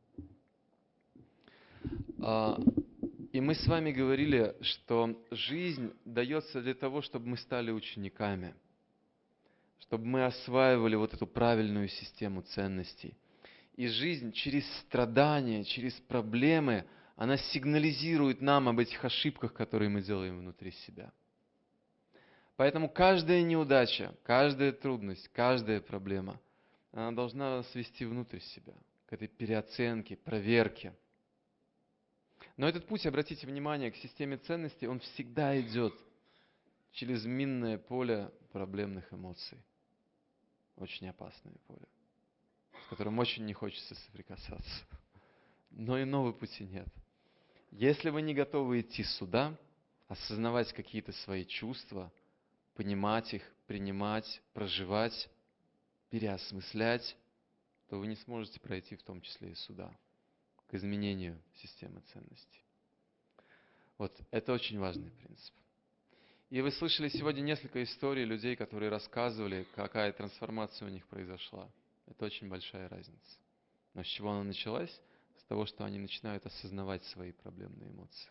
А, И мы с вами говорили, что жизнь дается для того, чтобы мы стали учениками, чтобы мы осваивали вот эту правильную систему ценностей. И жизнь через страдания, через проблемы, она сигнализирует нам об этих ошибках, которые мы делаем внутри себя. Поэтому каждая неудача, каждая трудность, каждая проблема, она должна нас вести внутрь себя, к этой переоценке, проверке. Но этот путь, обратите внимание, к системе ценностей, он всегда идет через минное поле проблемных эмоций. Очень опасное поле, с которым очень не хочется соприкасаться. Но иного пути нет. Если вы не готовы идти сюда, осознавать какие-то свои чувства, понимать их, принимать, проживать, переосмыслять, то вы не сможете пройти в том числе и сюда, к изменению системы ценностей. Вот это очень важный принцип. И вы слышали сегодня несколько историй людей, которые рассказывали, какая трансформация у них произошла. Это очень большая разница. Но с чего она началась? С того, что они начинают осознавать свои проблемные эмоции.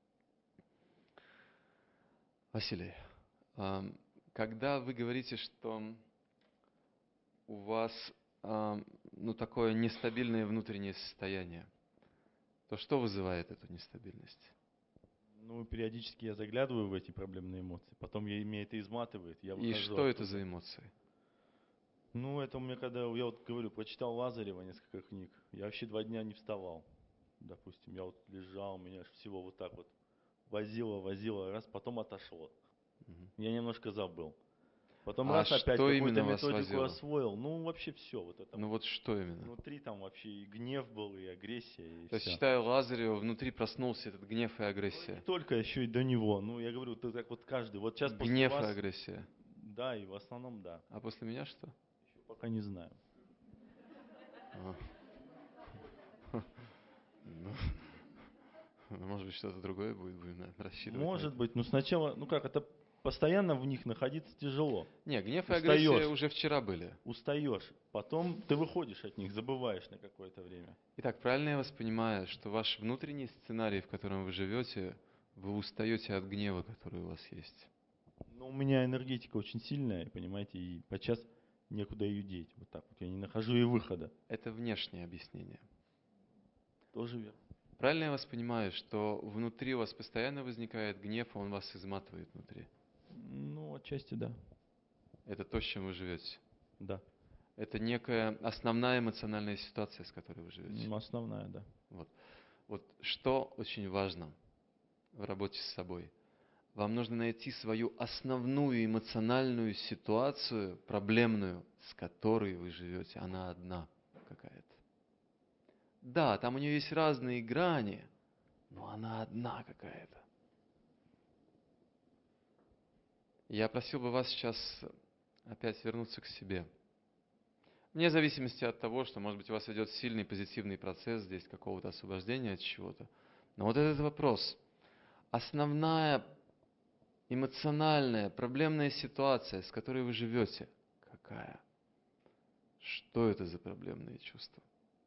Василий, когда вы говорите, что у вас ну, такое нестабильное внутреннее состояние, то что вызывает эту нестабильность? Ну, периодически я заглядываю в эти проблемные эмоции, потом я, меня это изматывает. Я И что это за эмоции? Ну, это у меня, когда, я вот говорю, прочитал Лазарева несколько книг, я вообще два дня не вставал. Допустим, я вот лежал, меня всего вот так вот возило, возило, раз, потом отошло. Угу. Я немножко забыл. Потом а раз опять какую-то методику возило? освоил. Ну, вообще все. Вот это ну вот что именно? Внутри там вообще и гнев был, и агрессия. И То есть, все. читая Лазарева, внутри проснулся этот гнев и агрессия? Ну, не только, еще и до него. Ну, я говорю, ты так вот каждый. Вот сейчас гнев после вас, и агрессия? Да, и в основном да. А после меня что? Еще пока не знаю. Может быть, что-то другое будет, будем рассчитывать. Может быть, но сначала, ну как, это постоянно в них находиться тяжело. Не, гнев и агрессия уже вчера были. Устаешь, потом ты выходишь от них, забываешь на какое-то время. Итак, правильно я вас понимаю, что ваш внутренний сценарий, в котором вы живете, вы устаете от гнева, который у вас есть? Ну, у меня энергетика очень сильная, понимаете, и подчас некуда ее деть. Вот так вот, я не нахожу ей выхода. Это внешнее объяснение. Тоже верно. Правильно я вас понимаю, что внутри у вас постоянно возникает гнев, а он вас изматывает внутри? Ну, отчасти да. Это то, с чем вы живете? Да. Это некая основная эмоциональная ситуация, с которой вы живете? Ну, основная, да. Вот. Вот что очень важно в работе с собой? Вам нужно найти свою основную эмоциональную ситуацию, проблемную, с которой вы живете. Она одна какая-то. Да, там у нее есть разные грани, но она одна какая-то. Я просил бы вас сейчас опять вернуться к себе. Вне зависимости от того, что, может быть, у вас идет сильный позитивный процесс здесь какого-то освобождения от чего-то. Но вот этот вопрос. Основная эмоциональная, проблемная ситуация, с которой вы живете, какая? Что это за проблемные чувства?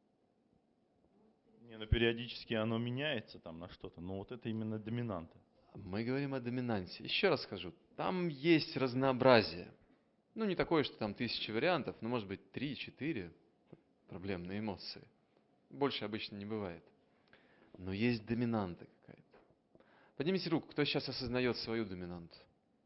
Не, ну периодически оно меняется там на что-то, но вот это именно доминанта. Мы говорим о доминанте. Еще раз скажу, там есть разнообразие. Ну, не такое, что там тысячи вариантов, но может быть три-четыре проблемные эмоции. Больше обычно не бывает. Но есть доминанта какая-то. Поднимите руку, кто сейчас осознает свою доминанту.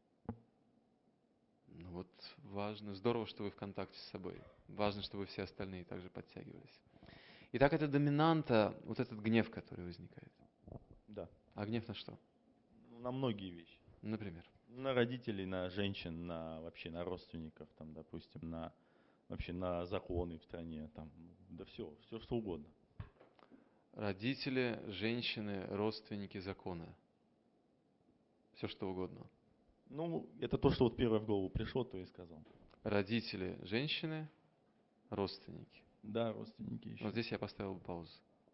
Ну вот, важно, здорово, что вы в контакте с собой. Важно, чтобы все остальные также подтягивались. Итак, это доминанта, вот этот гнев, который возникает. Да. А гнев на что? Ну, на многие вещи. Например? На родителей, на женщин, на вообще на родственников, там, допустим, на вообще на законы в стране, там, да все, все что угодно. Родители, женщины, родственники, законы. Все что угодно. Ну, это то, что вот первое в голову пришло, то и сказал. Родители, женщины, родственники. Да, родственники еще. Вот здесь я поставил бы паузу.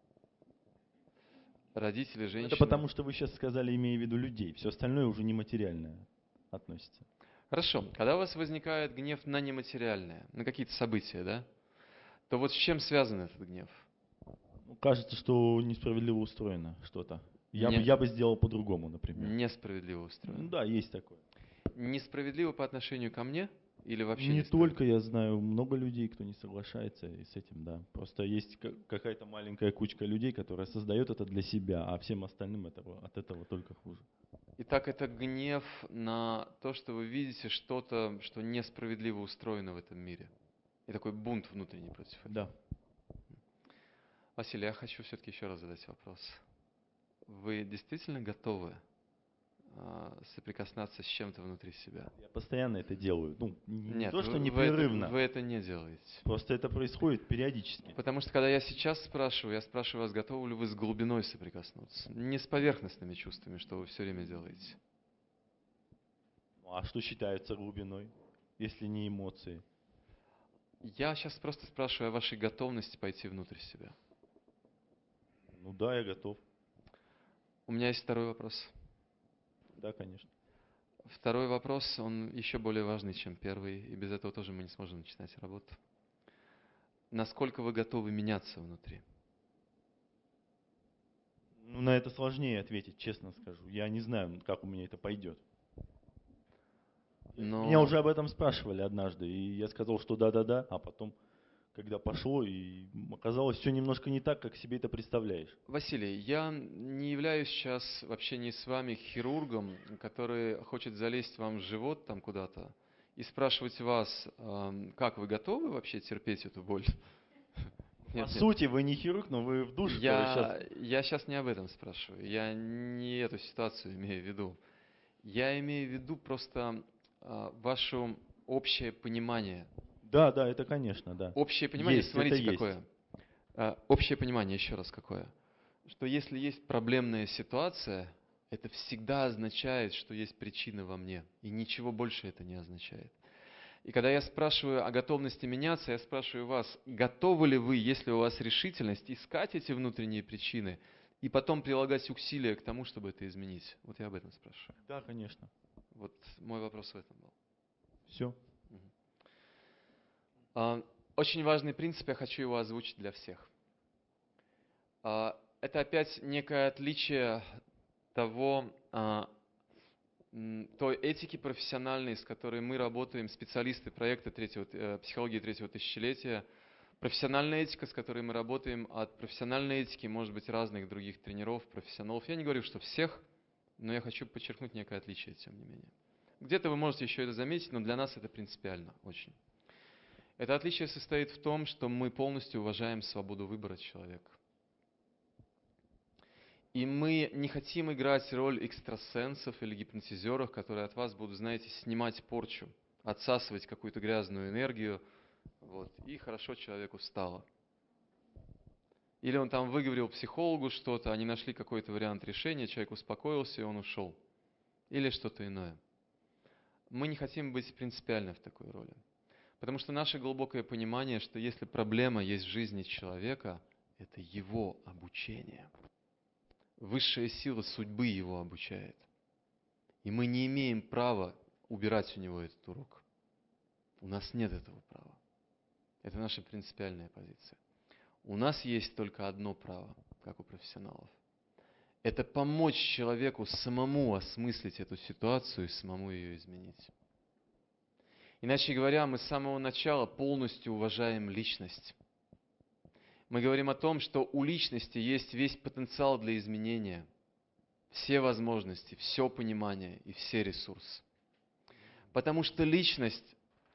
Родители, женщины. Это потому, что вы сейчас сказали, имея в виду людей. Все остальное уже нематериальное относится. Хорошо. Когда у вас возникает гнев на нематериальное, на какие-то события, да, то вот с чем связан этот гнев? Ну, кажется, что несправедливо устроено что-то. Я, Не- бы, я бы сделал по-другому, например. Несправедливо Ну устроено. да, есть такое. Несправедливо по отношению ко мне или вообще Не несправедливо? только, я знаю много людей, кто не соглашается и с этим, да. Просто есть ка- какая-то маленькая кучка людей, которая создает это для себя, а всем остальным этого, от этого только хуже. Итак, это гнев на то, что вы видите что-то, что несправедливо устроено в этом мире. И такой бунт внутренний против этого. Да. Василий, я хочу все-таки еще раз задать вопрос. Вы действительно готовы а, соприкасаться с чем-то внутри себя? Я постоянно это делаю. Ну, не Нет, то, что вы, вы это, непрерывно. вы это не делаете. Просто это происходит периодически. Потому что когда я сейчас спрашиваю, я спрашиваю вас, готовы ли вы с глубиной соприкоснуться? Не с поверхностными чувствами, что вы все время делаете. Ну, а что считается глубиной, если не эмоции? Я сейчас просто спрашиваю о вашей готовности пойти внутрь себя. Ну да, я готов. У меня есть второй вопрос. Да, конечно. Второй вопрос, он еще более важный, чем первый, и без этого тоже мы не сможем начинать работу. Насколько вы готовы меняться внутри? Ну, на это сложнее ответить, честно скажу. Я не знаю, как у меня это пойдет. Но... Меня уже об этом спрашивали однажды, и я сказал, что да-да-да, а потом, когда пошло, и оказалось все немножко не так, как себе это представляешь. Василий, я не являюсь сейчас в общении с вами хирургом, который хочет залезть вам в живот там куда-то и спрашивать вас, эм, как вы готовы вообще терпеть эту боль? По Нет, нет. сути, вы не хирург, но вы в душе Я, сейчас. я сейчас не об этом спрашиваю. Я не эту ситуацию имею в виду. Я имею в виду просто а, ваше общее понимание. Да, да, это конечно, да. Общее понимание, Есть, смотрите, это есть. какое. А, общее понимание, еще раз какое. Что если есть проблемная ситуация, это всегда означает, что есть причина во мне. И ничего больше это не означает. И когда я спрашиваю о готовности меняться, я спрашиваю вас, готовы ли вы, если у вас решительность, искать эти внутренние причины и потом прилагать усилия к тому, чтобы это изменить? Вот я об этом спрашиваю. Да, конечно. Вот мой вопрос в этом был. Все. А, Очень важный принцип, я хочу его озвучить для всех. А, Это опять некое отличие того, а, м, той этики профессиональной, с которой мы работаем, специалисты проекта третьего, э, психологии третьего тысячелетия. Профессиональная этика, с которой мы работаем, от профессиональной этики, может быть, разных других тренеров, профессионалов. Я не говорю, что всех, но я хочу подчеркнуть некое отличие, тем не менее. Где-то вы можете еще это заметить, но для нас это принципиально очень. Это отличие состоит в том, что мы полностью уважаем свободу выбора человека. И мы не хотим играть роль экстрасенсов или гипнотизеров, которые от вас будут, знаете, снимать порчу, отсасывать какую-то грязную энергию, вот, и хорошо человеку стало. Или он там выговорил психологу что-то, они нашли какой-то вариант решения, человек успокоился, и он ушел. Или что-то иное. Мы не хотим быть принципиально в такой роли. Потому что наше глубокое понимание, что если проблема есть в жизни человека, это его обучение. Высшая сила судьбы его обучает. И мы не имеем права убирать у него этот урок. У нас нет этого права. Это наша принципиальная позиция. У нас есть только одно право, как у профессионалов. Это помочь человеку самому осмыслить эту ситуацию и самому ее изменить. Иначе говоря, мы с самого начала полностью уважаем личность. Мы говорим о том, что у личности есть весь потенциал для изменения, все возможности, все понимание и все ресурсы. Потому что личность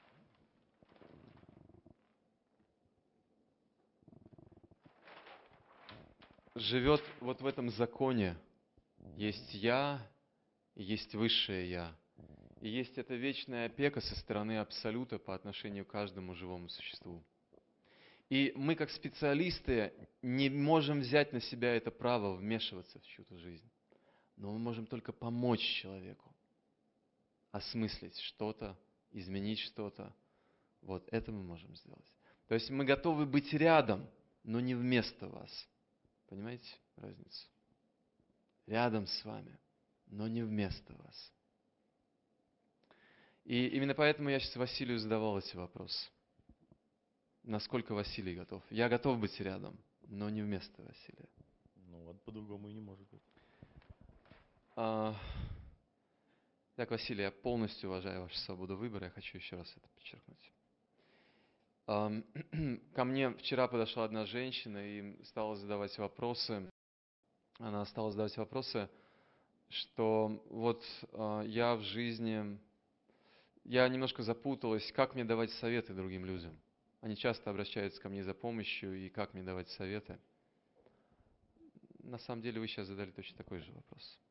живет вот в этом законе. Есть я, и есть высшее я. И есть эта вечная опека со стороны Абсолюта по отношению к каждому живому существу. И мы, как специалисты, не можем взять на себя это право вмешиваться в чью-то жизнь. Но мы можем только помочь человеку осмыслить что-то, изменить что-то. Вот это мы можем сделать. То есть мы готовы быть рядом, но не вместо вас. Понимаете разницу? Рядом с вами, но не вместо вас. И именно поэтому я сейчас Василию задавал эти вопросы. Насколько Василий готов? Я готов быть рядом, но не вместо Василия. Ну вот по-другому и не может быть. А, так, Василий, я полностью уважаю вашу свободу выбора, я хочу еще раз это подчеркнуть. А, ко мне вчера подошла одна женщина и стала задавать вопросы. Она стала задавать вопросы, что вот а, я в жизни, я немножко запуталась, как мне давать советы другим людям. Они часто обращаются ко мне за помощью, и как мне давать советы. На самом деле вы сейчас задали точно такой же вопрос.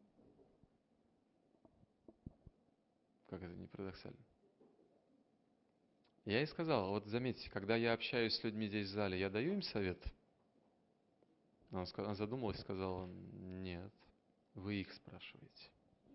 Как это не парадоксально? Я ей сказал, вот заметьте, когда я общаюсь с людьми здесь в зале, я даю им совет? Она, она задумалась и сказала, нет, вы их спрашиваете.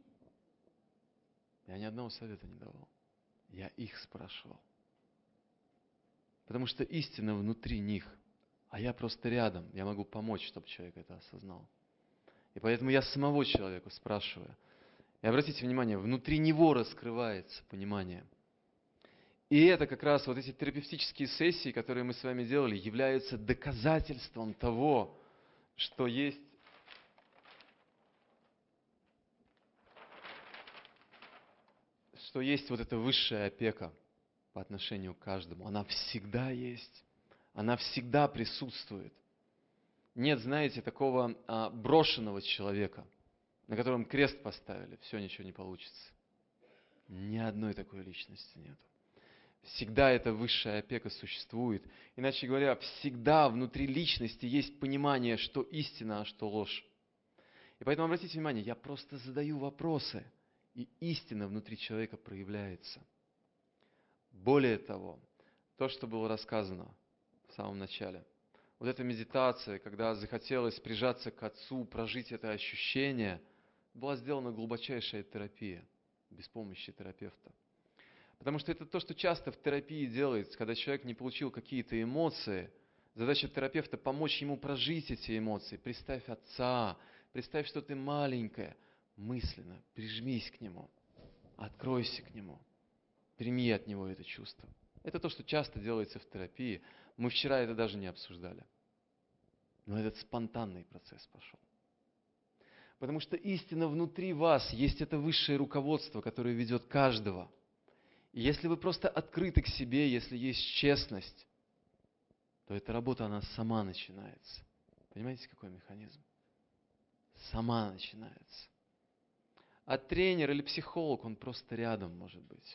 Я ни одного совета не давал. Я их спрашивал. Потому что истина внутри них, а я просто рядом, я могу помочь, чтобы человек это осознал. И поэтому я самого человека спрашиваю. И обратите внимание, внутри него раскрывается понимание. И это как раз вот эти терапевтические сессии, которые мы с вами делали, являются доказательством того, что есть что есть вот эта высшая опека по отношению к каждому. Она всегда есть. Она всегда присутствует. Нет, знаете, такого а, брошенного человека, на котором крест поставили, все, ничего не получится. Ни одной такой личности нету. Всегда эта высшая опека существует. Иначе говоря, всегда внутри личности есть понимание, что истина, а что ложь. И поэтому обратите внимание, я просто задаю вопросы, и истина внутри человека проявляется. Более того, то, что было рассказано в самом начале, вот эта медитация, когда захотелось прижаться к Отцу, прожить это ощущение, была сделана глубочайшая терапия, без помощи терапевта. Потому что это то, что часто в терапии делается, когда человек не получил какие-то эмоции. Задача терапевта – помочь ему прожить эти эмоции. Представь Отца, представь, что ты маленькая, мысленно прижмись к Нему, откройся к Нему, прими от Него это чувство. Это то, что часто делается в терапии. Мы вчера это даже не обсуждали. Но этот спонтанный процесс пошел. Потому что истина внутри вас, есть это высшее руководство, которое ведет каждого. И если вы просто открыты к себе, если есть честность, то эта работа, она сама начинается. Понимаете, какой механизм? Сама начинается. А тренер или психолог, он просто рядом может быть.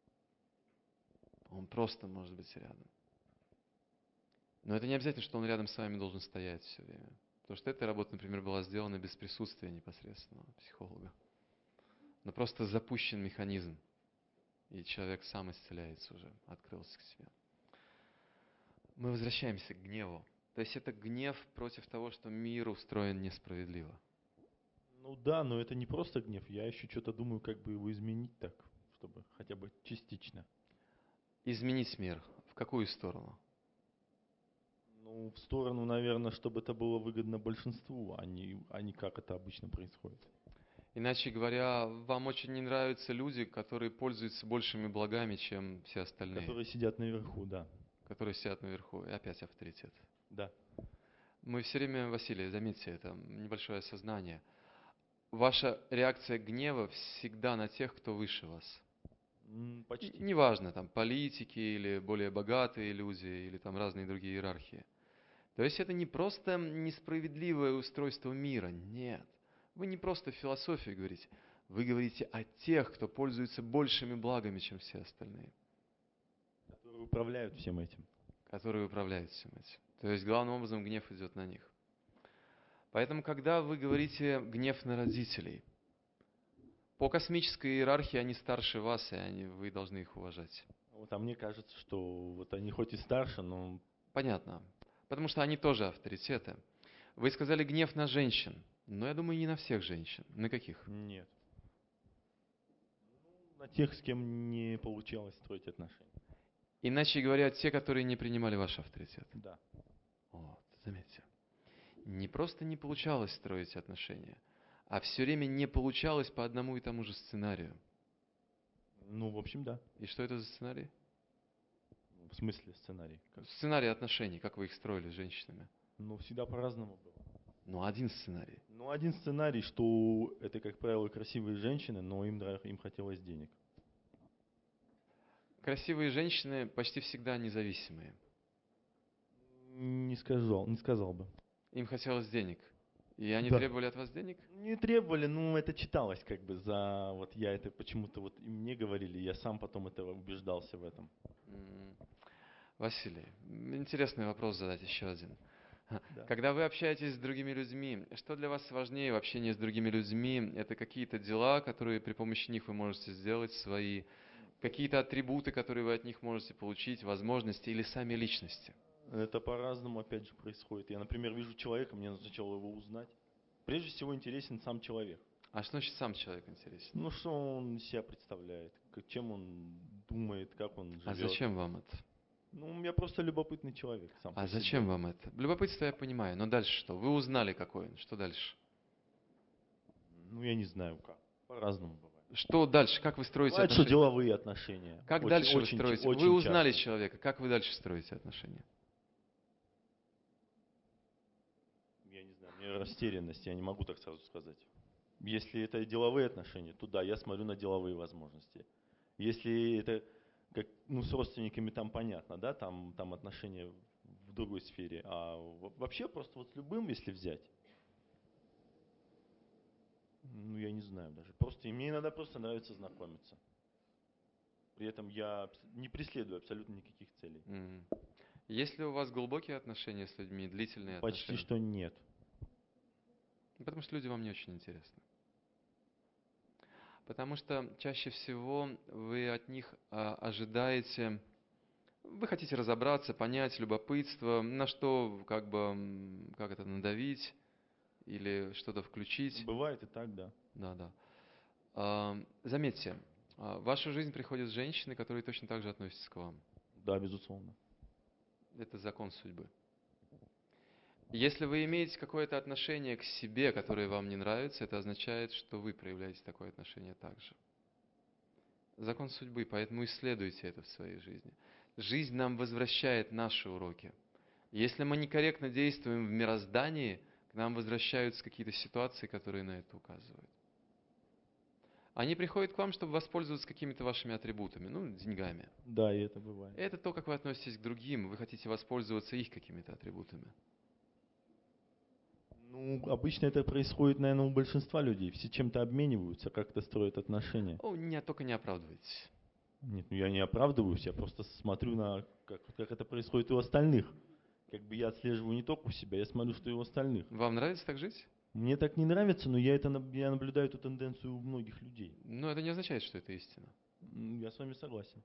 Он просто может быть рядом. Но это не обязательно, что он рядом с вами должен стоять все время. Потому что эта работа, например, была сделана без присутствия непосредственного психолога. Но просто запущен механизм. И человек сам исцеляется уже, открылся к себе. Мы возвращаемся к гневу. То есть это гнев против того, что мир устроен несправедливо. Ну да, но это не просто гнев. Я еще что-то думаю, как бы его изменить так, чтобы хотя бы частично. Изменить мир. В какую сторону? Ну, в сторону, наверное, чтобы это было выгодно большинству, а не, а не как это обычно происходит. Иначе говоря, вам очень не нравятся люди, которые пользуются большими благами, чем все остальные. Которые сидят наверху, да. Которые сидят наверху. И опять авторитет. Да. Мы все время, Василий, заметьте, это небольшое осознание. Ваша реакция гнева всегда на тех, кто выше вас. М, Почти. Неважно, там политики или более богатые люди, или там разные другие иерархии. То есть это не просто несправедливое устройство мира, нет. Вы не просто философию говорите, вы говорите о тех, кто пользуется большими благами, чем все остальные. Которые управляют всем этим. Которые управляют всем этим. То есть главным образом гнев идет на них. Поэтому, когда вы говорите гнев на родителей, по космической иерархии они старше вас, и они, вы должны их уважать. Вот, а мне кажется, что вот они хоть и старше, но... Понятно. Потому что они тоже авторитеты. Вы сказали гнев на женщин. Но я думаю, не на всех женщин. На каких? Нет. На тех, с кем не получалось строить отношения. Иначе говоря, те, которые не принимали ваш авторитет. Да. Вот, заметьте. Не просто не получалось строить отношения, а все время не получалось по одному и тому же сценарию. Ну, в общем, да. И что это за сценарий? В смысле сценарий? Как? Сценарий отношений, как вы их строили с женщинами? Ну, всегда по-разному было. Ну, один сценарий. Ну, один сценарий, что это, как правило, красивые женщины, но им, нрав- им хотелось денег. Красивые женщины почти всегда независимые. Не сказал, не сказал бы. Им хотелось денег. И они Да. требовали от вас денег? Не требовали, но это читалось как бы за... Вот я это почему-то вот и мне говорили, я сам потом это убеждался в этом. М. Василий, м, интересный вопрос задать еще один. Да. Когда вы общаетесь с другими людьми, что для вас важнее в общении с другими людьми? Это какие-то дела, которые при помощи них вы можете сделать свои, какие-то атрибуты, которые вы от них можете получить, возможности или сами личности? Это по-разному, опять же, происходит. Я, например, вижу человека, мне сначала его узнать. Прежде всего интересен сам человек. А что значит сам человек интересен? Ну, что он из себя представляет, как- чем он думает, как он живет. А зачем вам это? Ну, я просто любопытный человек сам А по себе. зачем вам это? Любопытство я понимаю, но дальше что? Вы узнали, какой он, что дальше? Ну, я не знаю как. По-разному бывает. Что дальше? Как вы строите Бывает, что отношения? деловые отношения. Как Очень- дальше вы очень- строите? очень Вы узнали часто. человека, как вы дальше строите отношения? Я не знаю, у меня растерянность, я не могу так сразу сказать. Если это деловые отношения, то да, я смотрю на деловые возможности. Если это как, ну, с родственниками, там понятно, да, там, там отношения в другой сфере. А в- вообще просто вот с любым, если взять, ну, я не знаю даже. Просто и мне иногда просто нравится знакомиться. При этом я абс- не преследую абсолютно никаких целей. М. Есть ли у вас глубокие отношения с людьми, длительные Почти отношения? что нет. Потому что люди вам не очень интересны. Потому что чаще всего вы от них а, ожидаете, вы хотите разобраться, понять, любопытство, на что как бы, м, как это, надавить или что-то включить. Бывает и так, да. Да, да. А, заметьте, а, в вашу жизнь приходят женщины, которые точно так же относятся к вам. Да, безусловно. Это закон судьбы. Если вы имеете какое-то отношение к себе, которое вам не нравится, это означает, что вы проявляете такое отношение также. Закон судьбы, поэтому исследуйте это в своей жизни. Жизнь нам возвращает наши уроки. Если мы некорректно действуем в мироздании, к нам возвращаются какие-то ситуации, которые на это указывают. Они приходят к вам, чтобы воспользоваться какими-то вашими атрибутами, ну, деньгами. Да, и это бывает. Это то, как вы относитесь к другим, вы хотите воспользоваться их какими-то атрибутами. Ну, обычно это происходит, наверное, у большинства людей. Все чем-то обмениваются, как-то строят отношения. О, не, только не оправдывайтесь. Нет, ну я не оправдываюсь, я просто смотрю на, как, как это происходит и у остальных. Как бы я отслеживаю не только у себя, я смотрю, что и у остальных. Вам нравится так жить? Мне так не нравится, но я, это, наб- я наблюдаю эту тенденцию у многих людей. Но это не означает, что это истина. М, Я с вами согласен.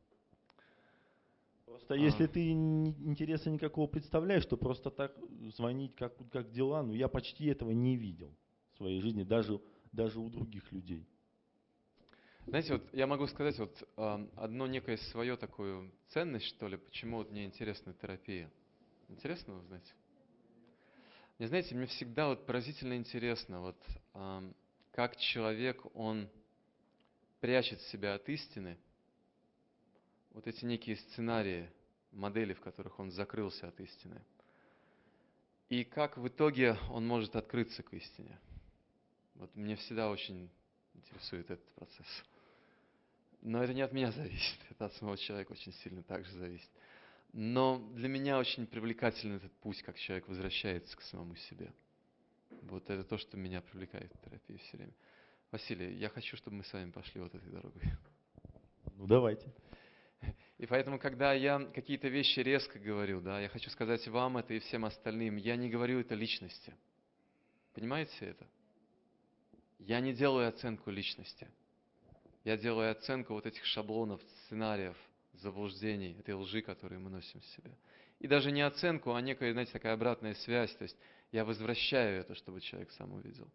Просто А. если ты ни- интереса никакого представляешь, то просто так звонить, как, как дела, ну я почти этого не видел в своей жизни, даже, даже у других людей. Знаете, вот я могу сказать вот а, одно некое свое такую ценность, что ли, почему вот мне интересна терапия. Интересно узнать? Мне, знаете, мне всегда вот поразительно интересно, вот ам, как человек, он прячет себя от истины, вот эти некие сценарии, модели, в которых он закрылся от истины, и как в итоге он может открыться к истине. Вот мне всегда очень интересует этот процесс. Но это не от меня зависит, это от самого человека очень сильно также зависит. Но для меня очень привлекателен этот путь, как человек возвращается к самому себе. Вот это то, что меня привлекает в терапии все время. Василий, я хочу, чтобы мы с вами пошли вот этой дорогой. Ну давайте. И поэтому, когда я какие-то вещи резко говорю, да, я хочу сказать вам это и всем остальным, я не говорю это личности. Понимаете это? Я не делаю оценку личности. Я делаю оценку вот этих шаблонов, сценариев, заблуждений, этой лжи, которые мы носим в себе. И даже не оценку, а некая, знаете, такая обратная связь. То есть я возвращаю это, чтобы человек сам увидел.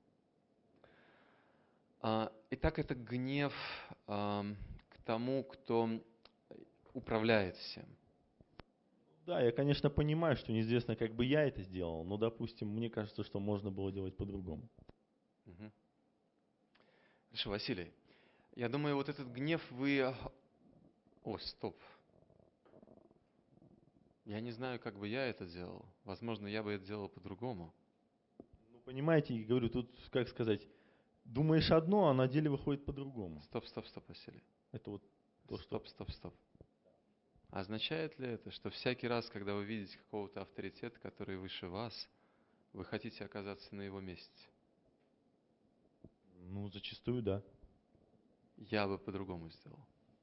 А, Итак, это гнев а, к тому, кто управляет всем. Да, я, конечно, понимаю, что неизвестно, как бы я это сделал, но, допустим, мне кажется, что можно было делать по-другому. Мгм. Хорошо, Василий. Я думаю, вот этот гнев вы... О, стоп. Я не знаю, как бы я это делал. Возможно, я бы это делал по-другому. Ну, понимаете, я говорю, тут, как сказать, думаешь одно, а на деле выходит по-другому. Стоп, стоп, стоп, Василий. Это вот то, что... Стоп, стоп, стоп. Означает ли это, что всякий раз, когда вы видите какого-то авторитета, который выше вас, вы хотите оказаться на его месте? Ну, зачастую, да. Я бы по-другому сделал.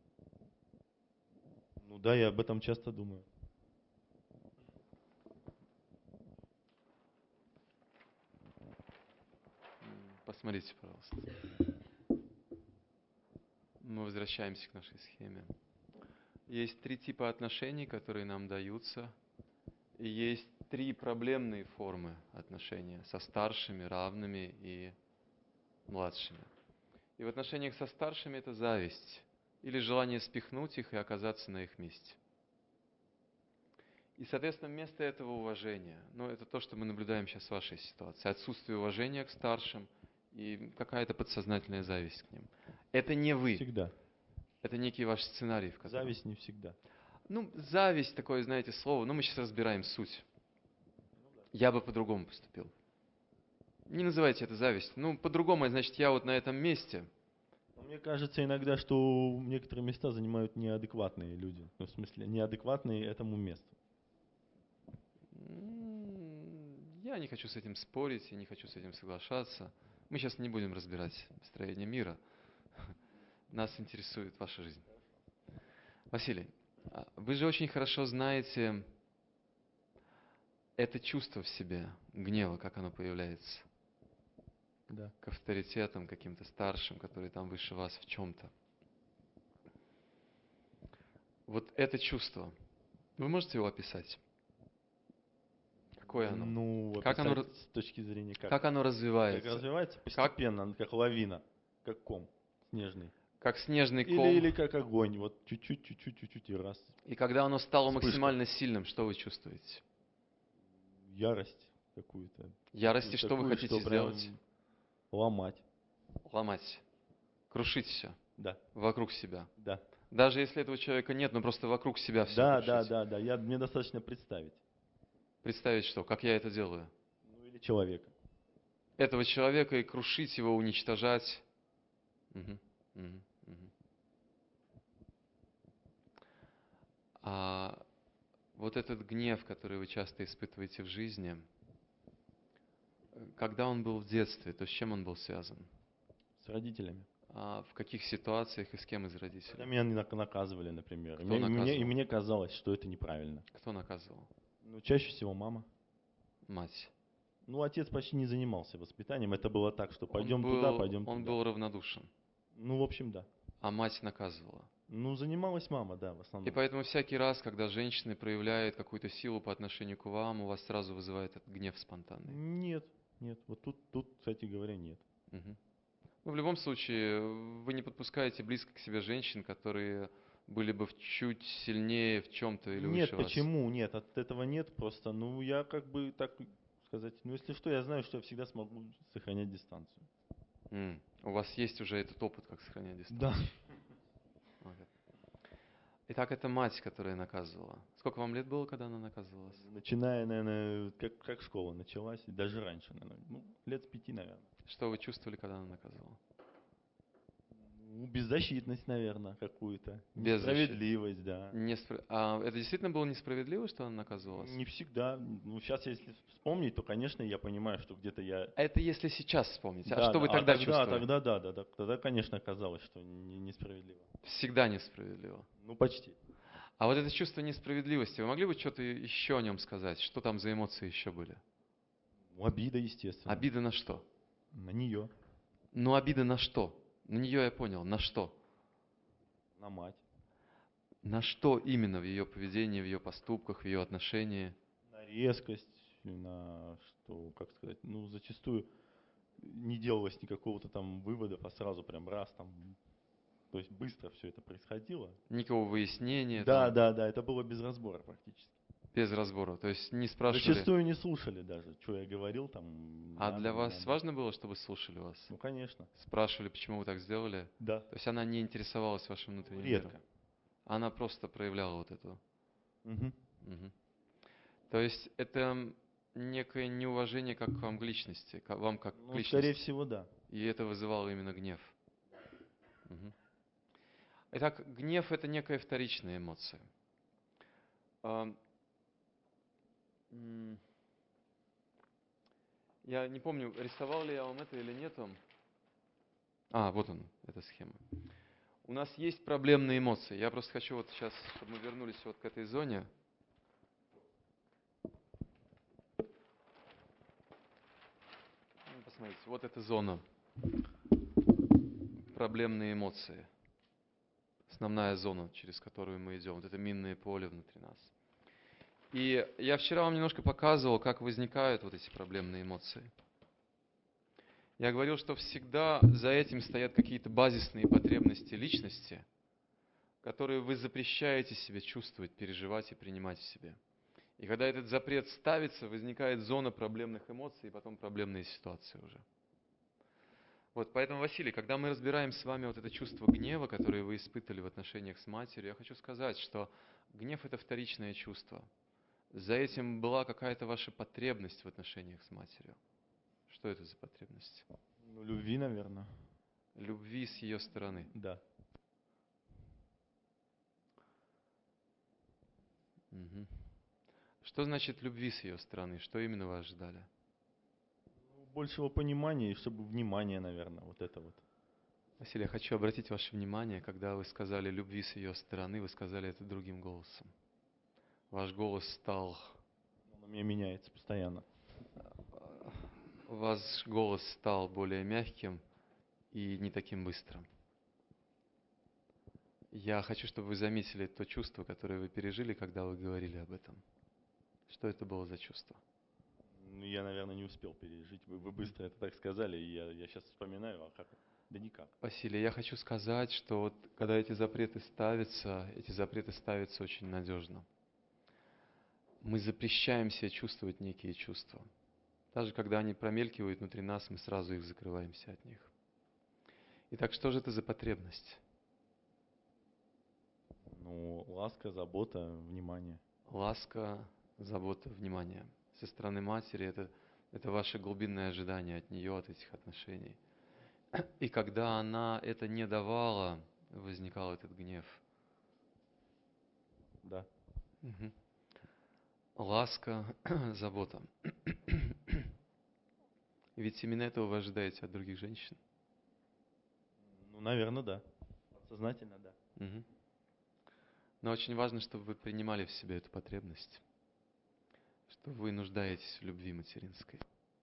Ну да, я об этом часто думаю. Посмотрите, пожалуйста. Мы возвращаемся к нашей схеме. Есть три типа отношений, которые нам даются. И есть три проблемные формы отношения со старшими, равными и младшими. И в отношениях со старшими это зависть или желание спихнуть их и оказаться на их месте. И, соответственно, вместо этого уважения, ну, это то, что мы наблюдаем сейчас в вашей ситуации, отсутствие уважения к старшим и какая-то подсознательная зависть к ним. Это не вы. Всегда. Это некий ваш сценарий, в котором... Зависть не всегда. Ну, зависть, такое, знаете, слово, ну, мы сейчас разбираем суть. Я бы по-другому поступил. Не называйте это зависть. Ну, по-другому, значит, я вот на этом месте. Мне кажется иногда, что некоторые места занимают неадекватные люди. Ну, в смысле, неадекватные этому месту. Я не хочу с этим спорить, я не хочу с этим соглашаться. Мы сейчас не будем разбирать строение мира. Нас интересует ваша жизнь. Василий, вы же очень хорошо знаете это чувство в себе, гнева, как оно появляется. Да. К авторитетам, каким-то старшим, которые там выше вас в чем-то. Вот это чувство, вы можете его описать? Какое оно? Ну, как оно, с точки зрения как? Как оно развивается? Как развивается? Постепенно, как, как лавина, как ком снежный. Как снежный ком. Или, или как огонь, вот чуть-чуть, чуть-чуть, чуть-чуть и раз. И когда оно стало Вспышка. максимально сильным, что вы чувствуете? Ярость какую-то. Ярости, что такую, вы хотите что прям сделать? Ломать. Ломать. Крушить все. Да. Вокруг себя. Да. Даже если этого человека нет, но просто вокруг себя все Да, крушить. да, да, да. Я, мне достаточно представить. Представить что? Как я это делаю? Ну или человека. Этого человека и крушить его, уничтожать. Угу, угу, угу. А вот этот гнев, который вы часто испытываете в жизни, когда он был в детстве, то с чем он был связан? С родителями. А в каких ситуациях и с кем из родителей? Когда меня наказывали, например. Кто И мне, наказывал? мне, и мне казалось, что это неправильно. Кто наказывал? Ну, чаще всего мама. Мать. Ну, отец почти не занимался воспитанием. Это было так, что пойдем он был, туда, пойдем он туда. был равнодушен. Ну, в общем, да. А мать наказывала. Ну, занималась мама, да, в основном. И поэтому всякий раз, когда женщины проявляют какую-то силу по отношению к вам, у вас сразу вызывает этот гнев спонтанный. Нет, нет. Вот тут, тут, кстати говоря, нет. Угу. Ну, в любом случае, вы не подпускаете близко к себе женщин, которые были бы чуть сильнее в чем-то или Нет, выше вас. почему? Нет, от этого нет просто. Ну, я как бы так сказать, ну, если что, я знаю, что я всегда смогу сохранять дистанцию. М, У вас есть уже этот опыт, как сохранять дистанцию? Да. Okay. Итак, это мать, которая наказывала. Сколько вам лет было, когда она наказывала вас? Начиная, наверное, как, как школа началась, и даже раньше, наверное, ну, лет с пяти, наверное. Что вы чувствовали, когда она наказывала? Ну, беззащитность, наверное, какую-то. Беззащитность. Несправедливость, да. Неспро... А это действительно было несправедливо, что она наказывала вас? Не всегда. Ну, сейчас, если вспомнить, то, конечно, я понимаю, что где-то я... Это если сейчас вспомнить. Да, а что да, вы тогда а тогда, чувствовали? Тогда, да, да, да. Тогда, конечно, казалось, что не- несправедливо. Всегда несправедливо. Ну, почти. А вот это чувство несправедливости, вы могли бы что-то еще о нем сказать? Что там за эмоции еще были? Ну, обида, естественно. Обида на что? На нее, Ну, обида на что? На нее я понял. На что? на мать, На что именно в ее поведении, в ее поступках, в ее отношении? на резкость, на что, как сказать, ну, зачастую не делалось никакого-то там выводов, а сразу прям раз там, то есть быстро все это происходило. Никакого выяснения? Да, там? да, да, это было без разбора практически. Без разбора. То есть не спрашивали. Зачастую не слушали даже, что я говорил там. А надо, для не вас надо. важно было, чтобы слушали вас? Ну, конечно. Спрашивали, почему вы так сделали? Да. То есть она не интересовалась вашим внутренним Редко. миром? Она просто проявляла вот эту. Мгм. Мгм. То есть это некое неуважение как к вам к личности, к вам как Ну, к личности. скорее всего, да. И это вызывало именно гнев. Мгм. Итак, гнев – это некая вторичная эмоция. А, м, Я не помню, рисовал ли я вам это или нет. А, вот он, эта схема. У нас есть проблемные эмоции. Я просто хочу вот сейчас, чтобы мы вернулись вот к этой зоне. Ну, Посмотрите, вот эта зона. Проблемные эмоции. Основная зона, через которую мы идем. Вот это минное поле внутри нас. И я вчера вам немножко показывал, как возникают вот эти проблемные эмоции. Я говорил, что всегда за этим стоят какие-то базисные потребности личности, которые вы запрещаете себе чувствовать, переживать и принимать в себе. И когда этот запрет ставится, возникает зона проблемных эмоций и потом проблемные ситуации уже. Вот, поэтому, Василий, когда мы разбираем с вами вот это чувство гнева, которое вы испытали в отношениях с матерью, я хочу сказать, что гнев – это вторичное чувство. За этим была какая-то ваша потребность в отношениях с матерью. Что это за потребность? Ну, любви, наверное. Любви с ее стороны. Да. Мгм. Что значит любви с ее стороны? Что именно вы ожидали? Ну, большего понимания и чтобы внимание, наверное, вот это вот. Василий, я хочу обратить ваше внимание, когда вы сказали любви с ее стороны, вы сказали это другим голосом. Ваш голос стал... Он у меня меняется постоянно. Ваш голос стал более мягким и не таким быстрым. Я хочу, чтобы вы заметили то чувство, которое вы пережили, когда вы говорили об этом. Что это было за чувство? Ну, я, наверное, не успел пережить. Вы, вы быстро это так сказали, и я, я сейчас вспоминаю, а как? Да никак. Василий, я хочу сказать, что вот когда эти запреты ставятся, эти запреты ставятся очень надежно. Мы запрещаем себе чувствовать некие чувства. Даже когда они промелькивают внутри нас, мы сразу их закрываемся от них. Итак, что же это за потребность? Ну, ласка, забота, внимание. Ласка, забота, внимание. Со стороны матери это, это ваше глубинное ожидание от нее, от этих отношений. И когда она это не давала, возникал этот гнев. Да. Угу. Ласка, забота. Ведь именно этого вы ожидаете от других женщин. Ну, наверное, да. Сознательно, да. Угу. Но очень важно, чтобы вы принимали в себе эту потребность, что вы нуждаетесь в любви материнской.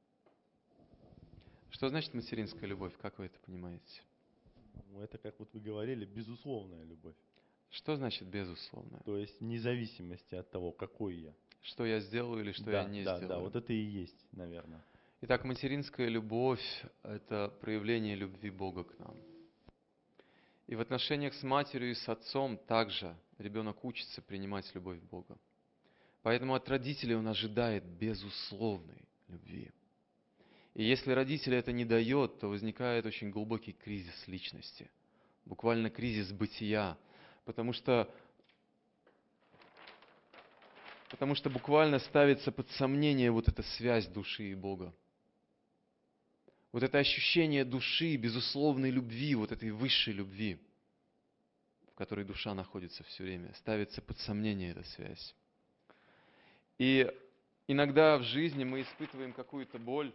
Что значит материнская любовь? Как вы это понимаете? Ну, это, как вот вы говорили, безусловная любовь. Что значит безусловная? То есть вне зависимости от того, какой я. Что я сделаю или что да, я не да, сделаю? Да, вот это и есть, наверное. Итак, материнская любовь – это проявление любви Бога к нам. И в отношениях с матерью и с отцом также ребенок учится принимать любовь Бога. Поэтому от родителей он ожидает безусловной любви. И если родители это не дает, то возникает очень глубокий кризис личности, буквально кризис бытия, потому что, потому что буквально ставится под сомнение вот эта связь души и Бога. Вот это ощущение души, безусловной любви, вот этой высшей любви, в которой душа находится все время, ставится под сомнение эта связь. И иногда в жизни мы испытываем какую-то боль,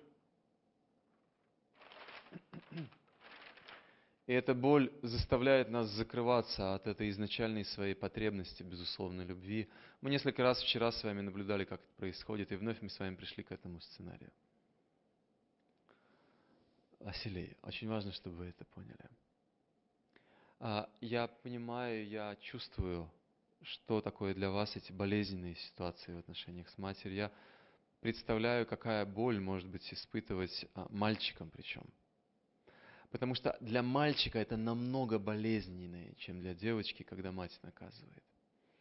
и эта боль заставляет нас закрываться от этой изначальной своей потребности, безусловной любви. Мы несколько раз вчера с вами наблюдали, как это происходит, и вновь мы с вами пришли к этому сценарию. Василий, очень важно, чтобы вы это поняли. Я понимаю, я чувствую, что такое для вас эти болезненные ситуации в отношениях с матерью. Я представляю, какая боль может быть испытывать мальчикам причем. Потому что для мальчика это намного болезненнее, чем для девочки, когда мать наказывает.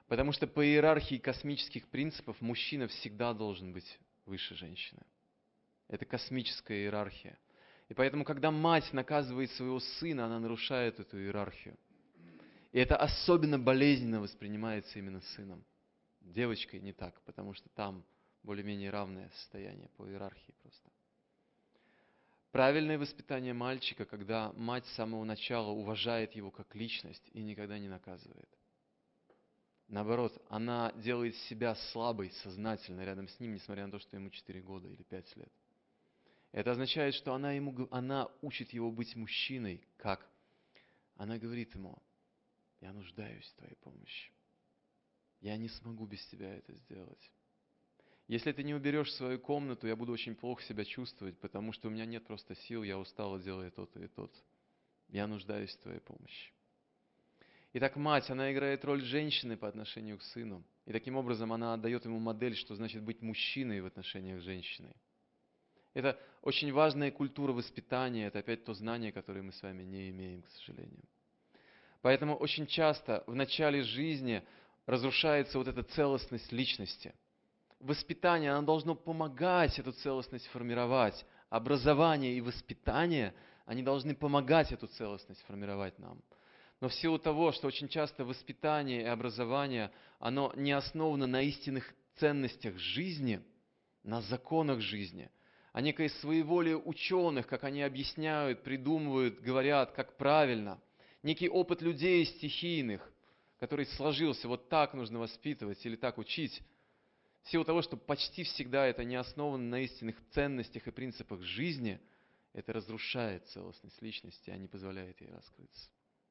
Потому что по иерархии космических принципов мужчина всегда должен быть выше женщины. Это космическая иерархия. И поэтому, когда мать наказывает своего сына, она нарушает эту иерархию. И это особенно болезненно воспринимается именно сыном. Девочкой не так, потому что там более-менее равное состояние по иерархии просто. Правильное воспитание мальчика, когда мать с самого начала уважает его как личность и никогда не наказывает. Наоборот, она делает себя слабой сознательно рядом с ним, несмотря на то, что ему четыре года или пять лет. Это означает, что она, ему, она учит его быть мужчиной, как? Она говорит ему: я нуждаюсь в твоей помощи. Я не смогу без тебя это сделать. Если ты не уберешь свою комнату, я буду очень плохо себя чувствовать, потому что у меня нет просто сил, я устала, делая то-то и то-то. Я нуждаюсь в твоей помощи. Итак, мать, она играет роль женщины по отношению к сыну. И таким образом она отдает ему модель, что значит быть мужчиной в отношениях с женщиной. Это очень важная культура воспитания, это опять то знание, которое мы с вами не имеем, к сожалению. Поэтому очень часто в начале жизни разрушается вот эта целостность личности. Воспитание, оно должно помогать эту целостность формировать. Образование и воспитание, они должны помогать эту целостность формировать нам. Но в силу того, что очень часто воспитание и образование, оно не основано на истинных ценностях жизни, на законах жизни, а некой своеволии ученых, как они объясняют, придумывают, говорят, как правильно. Некий опыт людей стихийных, который сложился, вот так нужно воспитывать или так учить. В силу того, что почти всегда это не основано на истинных ценностях и принципах жизни, это разрушает целостность личности, а не позволяет ей раскрыться.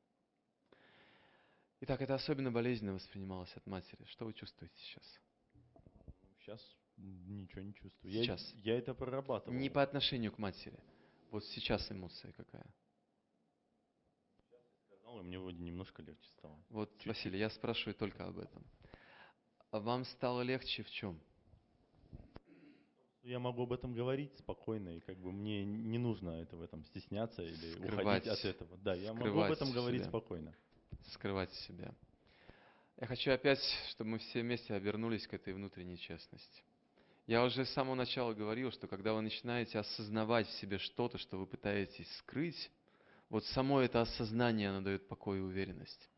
Итак, это особенно болезненно воспринималось от матери. Что вы чувствуете сейчас? Сейчас ничего не чувствую. Сейчас. Я, я это прорабатывал. Не по отношению к матери. Вот сейчас эмоция какая? Сказал, и мне вроде немножко легче стало. Вот, Чуть-чуть. Василий, я спрашиваю только об этом. А вам стало легче в чем? Я могу об этом говорить спокойно, и как бы мне не нужно это в этом стесняться или Скрывать. уходить от этого. Да, я могу Скрывать об этом говорить себя. спокойно. Скрывать себя. Я хочу опять, чтобы мы все вместе обернулись к этой внутренней честности. Я уже с самого начала говорил, что когда вы начинаете осознавать в себе что-то, что вы пытаетесь скрыть, вот само это осознание, оно дает покой и уверенность.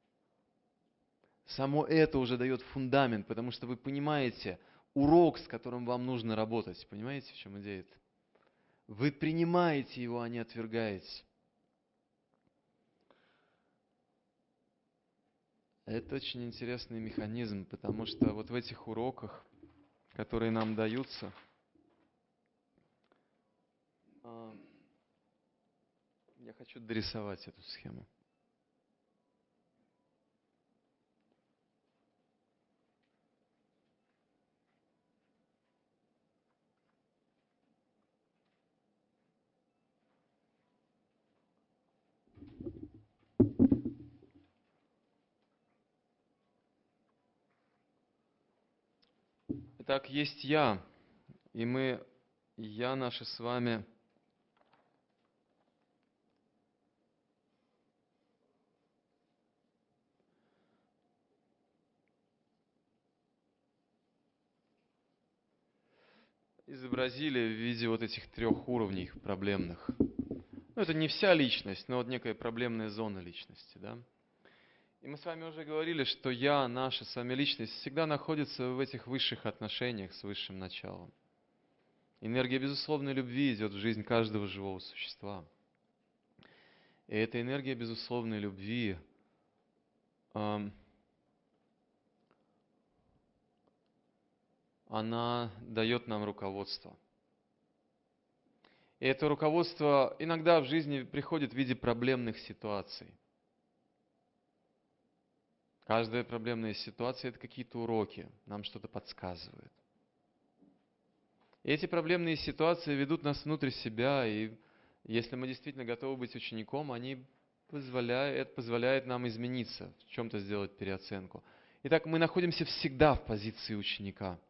Само это уже дает фундамент, потому что вы понимаете урок, с которым вам нужно работать. Понимаете, в чем идея-то? Вы принимаете его, а не отвергаете. Это очень интересный механизм, потому что вот в этих уроках, которые нам даются, я хочу дорисовать эту схему. Итак, есть я, и мы, я наши с вами, изобразили в виде вот этих трех уровней проблемных. Ну, это не вся личность, но вот некая проблемная зона личности, да? И мы с вами уже говорили, что я, наша с вами личность, всегда находится в этих высших отношениях с высшим началом. Энергия безусловной любви идет в жизнь каждого живого существа. И эта энергия безусловной любви, эм, она дает нам руководство. И это руководство иногда в жизни приходит в виде проблемных ситуаций. Каждая проблемная ситуация – это какие-то уроки, нам что-то подсказывают. И эти проблемные ситуации ведут нас внутрь себя, и если мы действительно готовы быть учеником, они позволяют, это позволяет нам измениться, в чем-то сделать переоценку. Итак, мы находимся всегда в позиции ученика.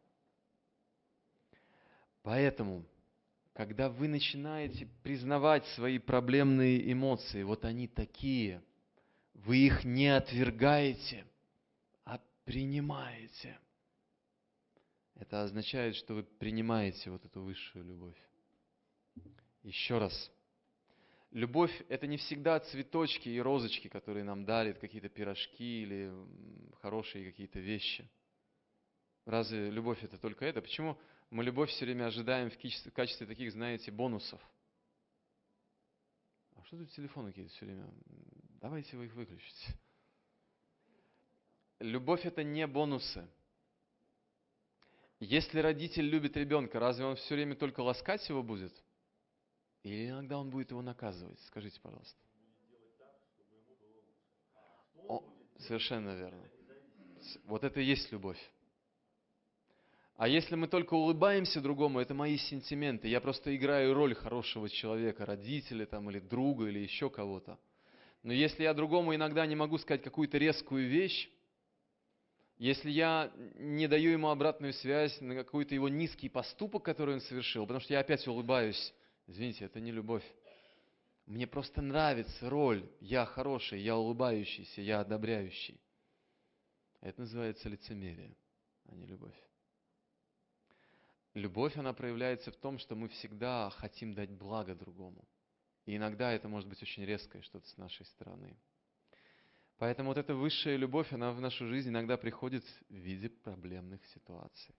Поэтому, когда вы начинаете признавать свои проблемные эмоции, вот они такие, вы их не отвергаете, а принимаете. Это означает, что вы принимаете вот эту высшую любовь. Еще раз. Любовь – это не всегда цветочки и розочки, которые нам дарят, какие-то пирожки или хорошие какие-то вещи. Разве любовь – это только это? Почему мы любовь все время ожидаем в качестве, в качестве таких, знаете, бонусов? А что тут телефоны какие-то все время? Давайте вы их выключите. Любовь – это не бонусы. Если родитель любит ребенка, разве он все время только ласкать его будет? Или иногда он будет его наказывать? Скажите, пожалуйста. О, совершенно верно. Вот это и есть любовь. А если мы только улыбаемся другому, это мои сентименты. Я просто играю роль хорошего человека, родителя там, или друга, или еще кого-то. Но если я другому иногда не могу сказать какую-то резкую вещь, если я не даю ему обратную связь на какой-то его низкий поступок, который он совершил, потому что я опять улыбаюсь, извините, это не любовь. Мне просто нравится роль, я хороший, я улыбающийся, я одобряющий. Это называется лицемерие, а не любовь. Любовь, она проявляется в том, что мы всегда хотим дать благо другому. И иногда это может быть очень резкое что-то с нашей стороны. Поэтому вот эта высшая любовь, она в нашу жизнь иногда приходит в виде проблемных ситуаций.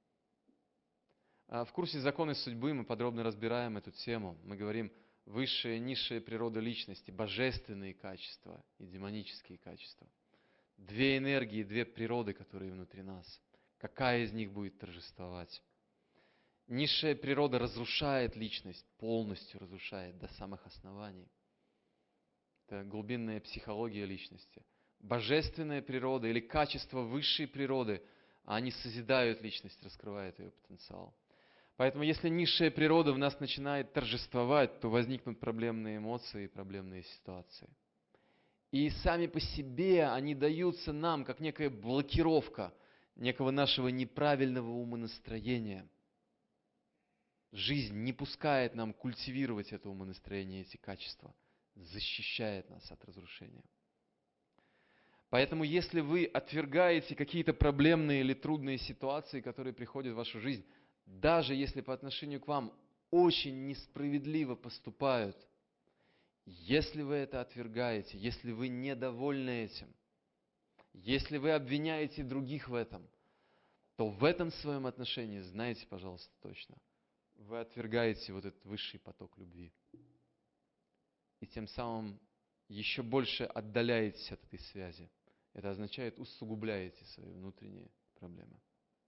В курсе «Законы судьбы» мы подробно разбираем эту тему. Мы говорим высшая и низшая природа личности, божественные качества и демонические качества. Две энергии, две природы, которые внутри нас. Какая из них будет торжествовать? Низшая природа разрушает личность, полностью разрушает до самых оснований. Это глубинная психология личности. Божественная природа или качество высшей природы, они созидают личность, раскрывают ее потенциал. Поэтому если низшая природа в нас начинает торжествовать, то возникнут проблемные эмоции и проблемные ситуации. И сами по себе они даются нам как некая блокировка некого нашего неправильного умонастроения. Жизнь не пускает нам культивировать это умонастроение, эти качества. Защищает нас от разрушения. Поэтому, если вы отвергаете какие-то проблемные или трудные ситуации, которые приходят в вашу жизнь, даже если по отношению к вам очень несправедливо поступают, если вы это отвергаете, если вы недовольны этим, если вы обвиняете других в этом, то в этом своем отношении, знайте, пожалуйста, точно, вы отвергаете вот этот высший поток любви. И тем самым еще больше отдаляетесь от этой связи. Это означает, усугубляете свои внутренние проблемы.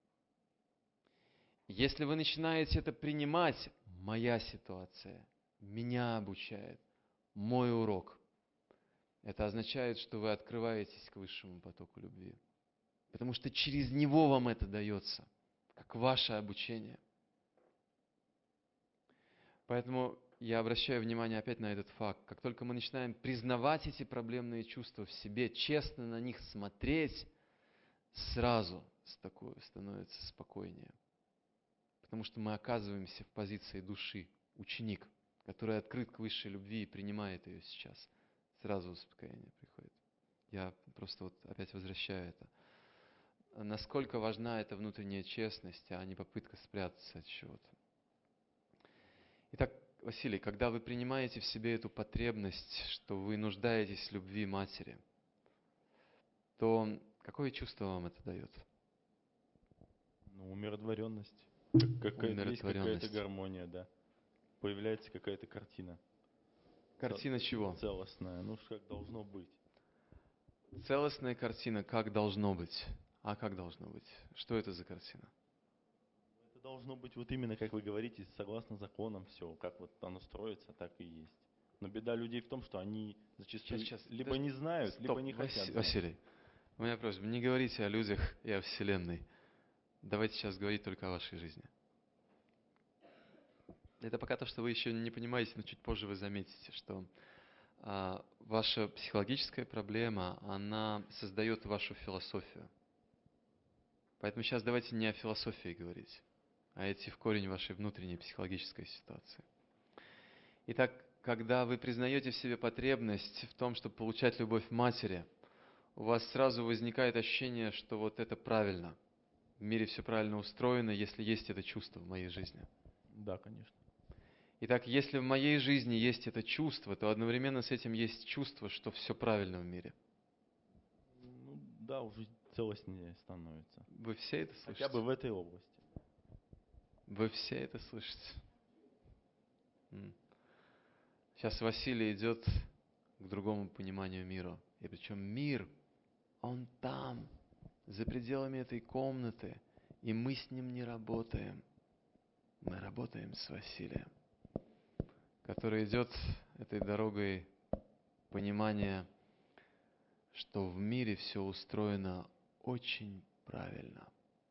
Если вы начинаете это принимать, моя ситуация, меня обучает, мой урок, это означает, что вы открываетесь к высшему потоку любви. Потому что через него вам это дается, как ваше обучение. Поэтому я обращаю внимание опять на этот факт. Как только мы начинаем признавать эти проблемные чувства в себе, честно на них смотреть, сразу становится спокойнее. Потому что мы оказываемся в позиции души, ученик, который открыт к высшей любви и принимает ее сейчас. Сразу успокоение приходит. Я просто вот опять возвращаю это. Насколько важна эта внутренняя честность, а не попытка спрятаться от чего-то. Итак, Василий, когда вы принимаете в себе эту потребность, что вы нуждаетесь в любви матери, то какое чувство вам это дает? Ну, умиротворенность. Какая-то, есть какая-то гармония, да. Появляется какая-то картина. Картина Цел- чего? Целостная, ну, как должно быть. Целостная картина, как должно быть. А как должно быть? Что это за картина? Это должно быть вот именно, как вы говорите, согласно законам все. Как вот оно строится, так и есть. Но беда людей в том, что они зачастую Сейчас, сейчас. либо Подожди. не знают, Стоп, либо не Вас- хотят знать. Василий, у меня просьба, не говорите о людях и о Вселенной. Давайте сейчас говорить только о вашей жизни. Это пока то, что вы еще не понимаете, но чуть позже вы заметите, что а, ваша психологическая проблема, она создает вашу философию. Поэтому сейчас давайте не о философии говорить, а идти в корень вашей внутренней психологической ситуации. Итак, когда вы признаете в себе потребность в том, чтобы получать любовь матери, у вас сразу возникает ощущение, что вот это правильно. В мире все правильно устроено, если есть это чувство в моей жизни. Да, конечно. Итак, если в моей жизни есть это чувство, то одновременно с этим есть чувство, что все правильно в мире. Ну, да, уже целостнее становится. Вы все это слышите? Хотя бы в этой области. Вы все это слышите? Сейчас Василий идет к другому пониманию мира. И причем мир, он там, за пределами этой комнаты, и мы с ним не работаем. Мы работаем с Василием, который идет этой дорогой понимания, что в мире все устроено очень правильно.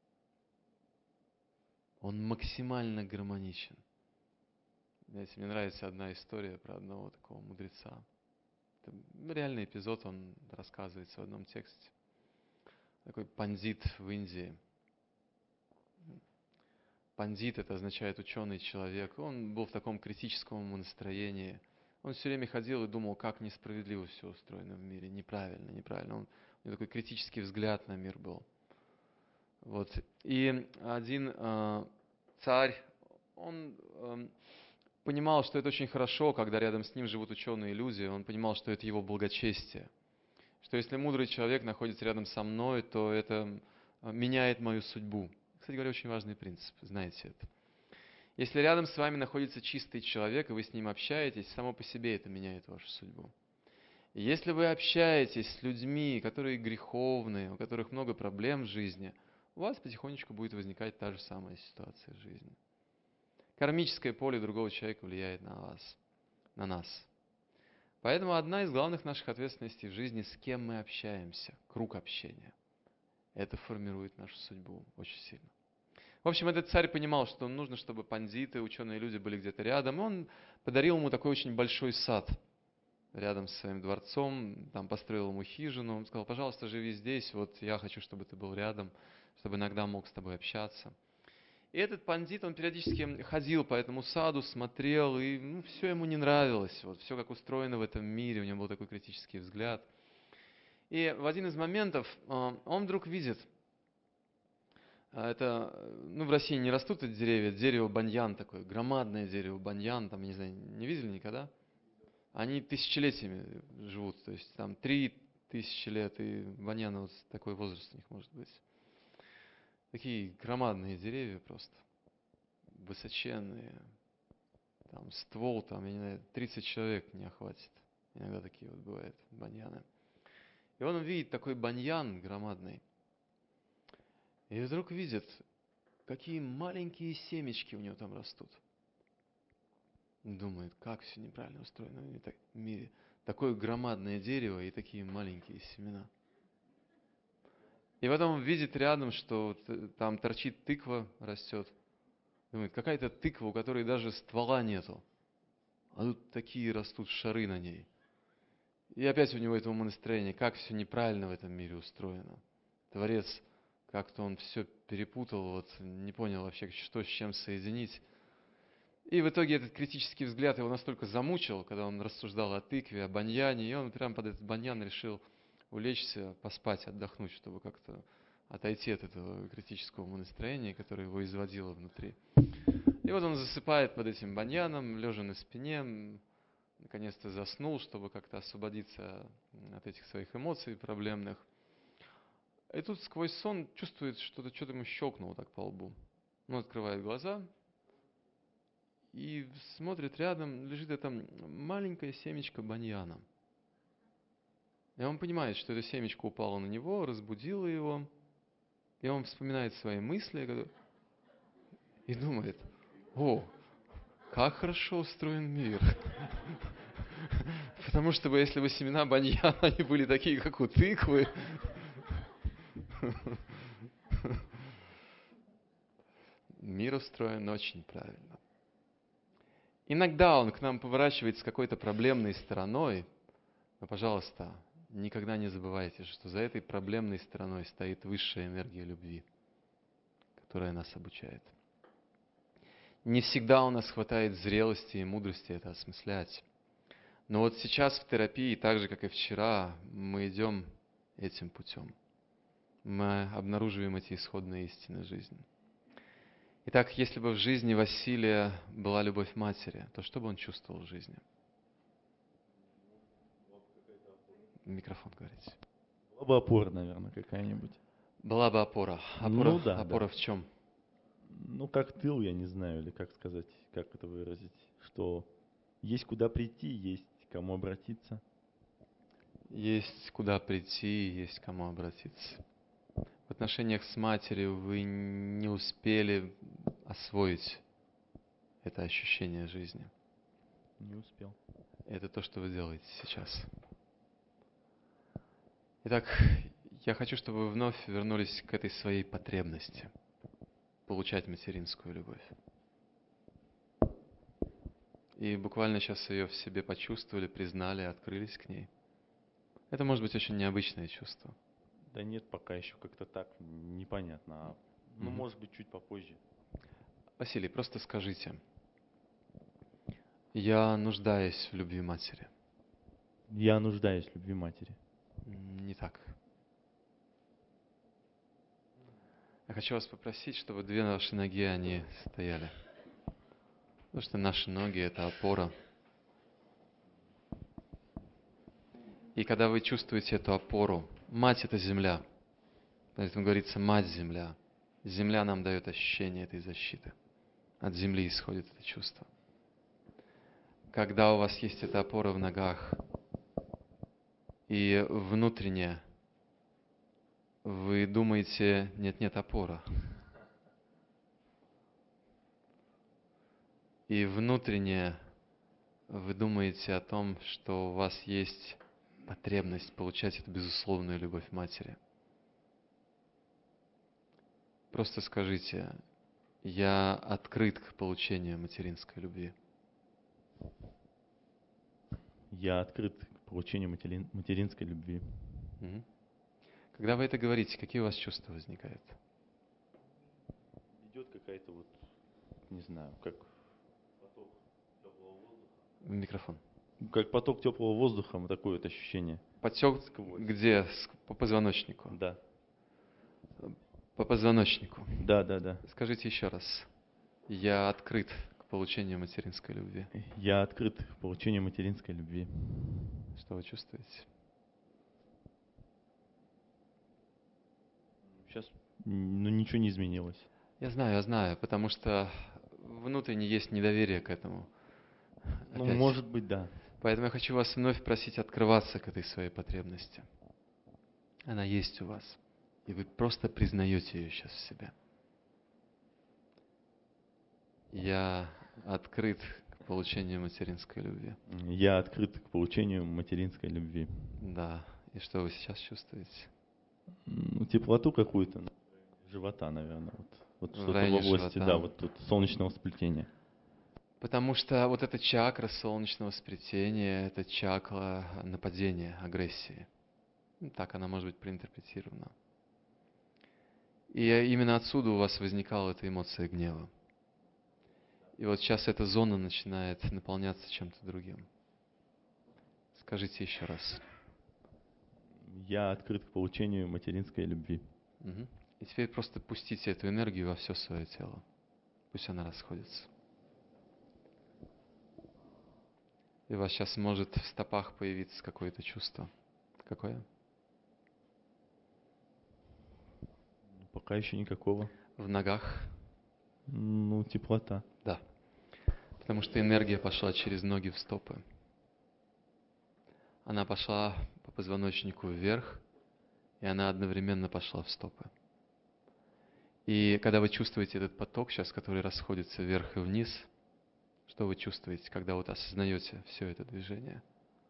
Он максимально гармоничен. Знаете, мне нравится одна история про одного такого мудреца. Это реальный эпизод, он рассказывается в одном тексте. Такой пандит в Индии. Пандит — это означает ученый человек. Он был в таком критическом настроении. Он все время ходил и думал, как несправедливо все устроено в мире. Неправильно, неправильно. Он, у него такой критический взгляд на мир был. Вот. И один э, царь, он э, понимал, что это очень хорошо, когда рядом с ним живут ученые люди. Он понимал, что это его благочестие. Что если мудрый человек находится рядом со мной, то это меняет мою судьбу. Кстати говоря, очень важный принцип, знаете это. Если рядом с вами находится чистый человек, и вы с ним общаетесь, само по себе это меняет вашу судьбу. И если вы общаетесь с людьми, которые греховные, у которых много проблем в жизни, у вас потихонечку будет возникать та же самая ситуация в жизни. Кармическое поле другого человека влияет на вас, на нас. Поэтому одна из главных наших ответственностей в жизни, с кем мы общаемся, круг общения. Это формирует нашу судьбу очень сильно. В общем, этот царь понимал, что нужно, чтобы пандиты, ученые люди были где-то рядом. И он подарил ему такой очень большой сад рядом с своим дворцом, там построил ему хижину. Он сказал, пожалуйста, живи здесь, вот я хочу, чтобы ты был рядом, чтобы иногда мог с тобой общаться. И этот пандит, он периодически ходил по этому саду, смотрел, и ну, все ему не нравилось. Вот, все как устроено в этом мире, у него был такой критический взгляд. И в один из моментов он вдруг видит, это, ну, в России не растут эти деревья, дерево баньян такое, громадное дерево баньян, там, не знаю, не видели никогда? Они тысячелетиями живут, то есть там три тысячи лет, и баньяны, вот такой возраст у них может быть. Такие громадные деревья просто, высоченные, там ствол, там, я не знаю, тридцать человек не охватит, иногда такие вот бывают баньяны. И он видит такой баньян громадный, и вдруг видит, какие маленькие семечки у него там растут. Думает, как все неправильно устроено в мире. Такое громадное дерево и такие маленькие семена. И потом он видит рядом, что там торчит тыква, растет. Думает, какая-то тыква, у которой даже ствола нету. А тут такие растут шары на ней. И опять у него это умонастроение, как все неправильно в этом мире устроено. Творец, как-то он все перепутал, вот, не понял вообще, что с чем соединить. И в итоге этот критический взгляд его настолько замучил, когда он рассуждал о тыкве, о баньяне, и он прямо под этот баньян решил улечься, поспать, отдохнуть, чтобы как-то отойти от этого критического умонастроения, которое его изводило внутри. И вот он засыпает под этим баньяном, лежа на спине, наконец-то заснул, чтобы как-то освободиться от этих своих эмоций проблемных. И тут сквозь сон чувствует, что-то что-то ему щелкнуло так по лбу. Он открывает глаза и смотрит, рядом лежит это маленькое семечко баньяна. И он понимает, что это семечко упало на него, разбудило его. И он вспоминает свои мысли и думает, о, как хорошо устроен мир. Потому что если бы семена баньяна, они были такие, как у тыквы. Мир устроен очень правильно. Иногда он к нам поворачивается с какой-то проблемной стороной, но, пожалуйста, никогда не забывайте, что за этой проблемной стороной стоит высшая энергия любви, которая нас обучает. Не всегда у нас хватает зрелости и мудрости это осмыслять. Но вот сейчас в терапии, так же, как и вчера, мы идем этим путем. Мы обнаруживаем эти исходные истины жизни. Итак, если бы в жизни Василия была любовь матери, то что бы он чувствовал в жизни? Микрофон говорите. Была бы опора, наверное, какая-нибудь. Была бы опора. Опора, Ну да, опора да. в чем? Ну, как тыл, я не знаю, или как сказать, как это выразить, что есть куда прийти, есть к кому обратиться. Есть куда прийти, есть к кому обратиться. В отношениях с матерью вы не успели освоить это ощущение жизни. Не успел. Это то, что вы делаете сейчас. Итак, я хочу, чтобы вы вновь вернулись к этой своей потребности получать материнскую любовь. И буквально сейчас ее в себе почувствовали, признали, открылись к ней. Это может быть очень необычное чувство. Да нет, пока еще как-то так непонятно. А, ну, Мгм. может быть, чуть попозже. Василий, просто скажите, я нуждаюсь в любви матери. Я нуждаюсь в любви матери. М, Не так. Я хочу вас попросить, чтобы две ваши ноги, они стояли. Потому что наши ноги – это опора. И когда вы чувствуете эту опору, мать – это земля. Поэтому говорится «мать-земля». Земля нам дает ощущение этой защиты. От земли исходит это чувство. Когда у вас есть эта опора в ногах, и внутренне вы думаете «нет-нет, опора». И внутренне вы думаете о том, что у вас есть потребность получать эту безусловную любовь матери. Просто скажите, я открыт к получению материнской любви. Я открыт к получению материн- материнской любви. Мгм. Когда вы это говорите, какие у вас чувства возникают? Идет какая-то вот, не знаю, как поток теплого воздуха. В микрофон. Как поток теплого воздуха, вот такое вот ощущение. Потек Сквозь. где? С- По позвоночнику. Да. По позвоночнику. Да, да, да. Скажите еще раз. Я открыт к получению материнской любви. Я открыт к получению материнской любви. Что вы чувствуете? Сейчас, ну, ничего не изменилось. Я знаю, я знаю, потому что внутренне есть недоверие к этому. Ну, Опять. может быть, да. Поэтому я хочу вас вновь просить открываться к этой своей потребности. Она есть у вас. И вы просто признаете ее сейчас в себе. Я открыт к получению материнской любви. Я открыт к получению материнской любви. Да. И что вы сейчас чувствуете? Ну, теплоту какую-то, живота, наверное. Вот, вот В что-то в районе области, живота. да, вот тут солнечного сплетения. Потому что вот эта чакра солнечного сплетения, это чакра нападения, агрессии. Ну, так она может быть проинтерпретирована. И именно отсюда у вас возникала эта эмоция гнева. И вот сейчас эта зона начинает наполняться чем-то другим. Скажите еще раз. Я открыт к получению материнской любви. Мгм. И теперь просто пустите эту энергию во все свое тело. Пусть она расходится. И у вас сейчас может в стопах появиться какое-то чувство. Какое? Пока еще никакого. В ногах? Ну, теплота. Да. Потому что энергия пошла через ноги в стопы. Она пошла по позвоночнику вверх, и она одновременно пошла в стопы. И когда вы чувствуете этот поток сейчас, который расходится вверх и вниз, что вы чувствуете, когда вот осознаете все это движение?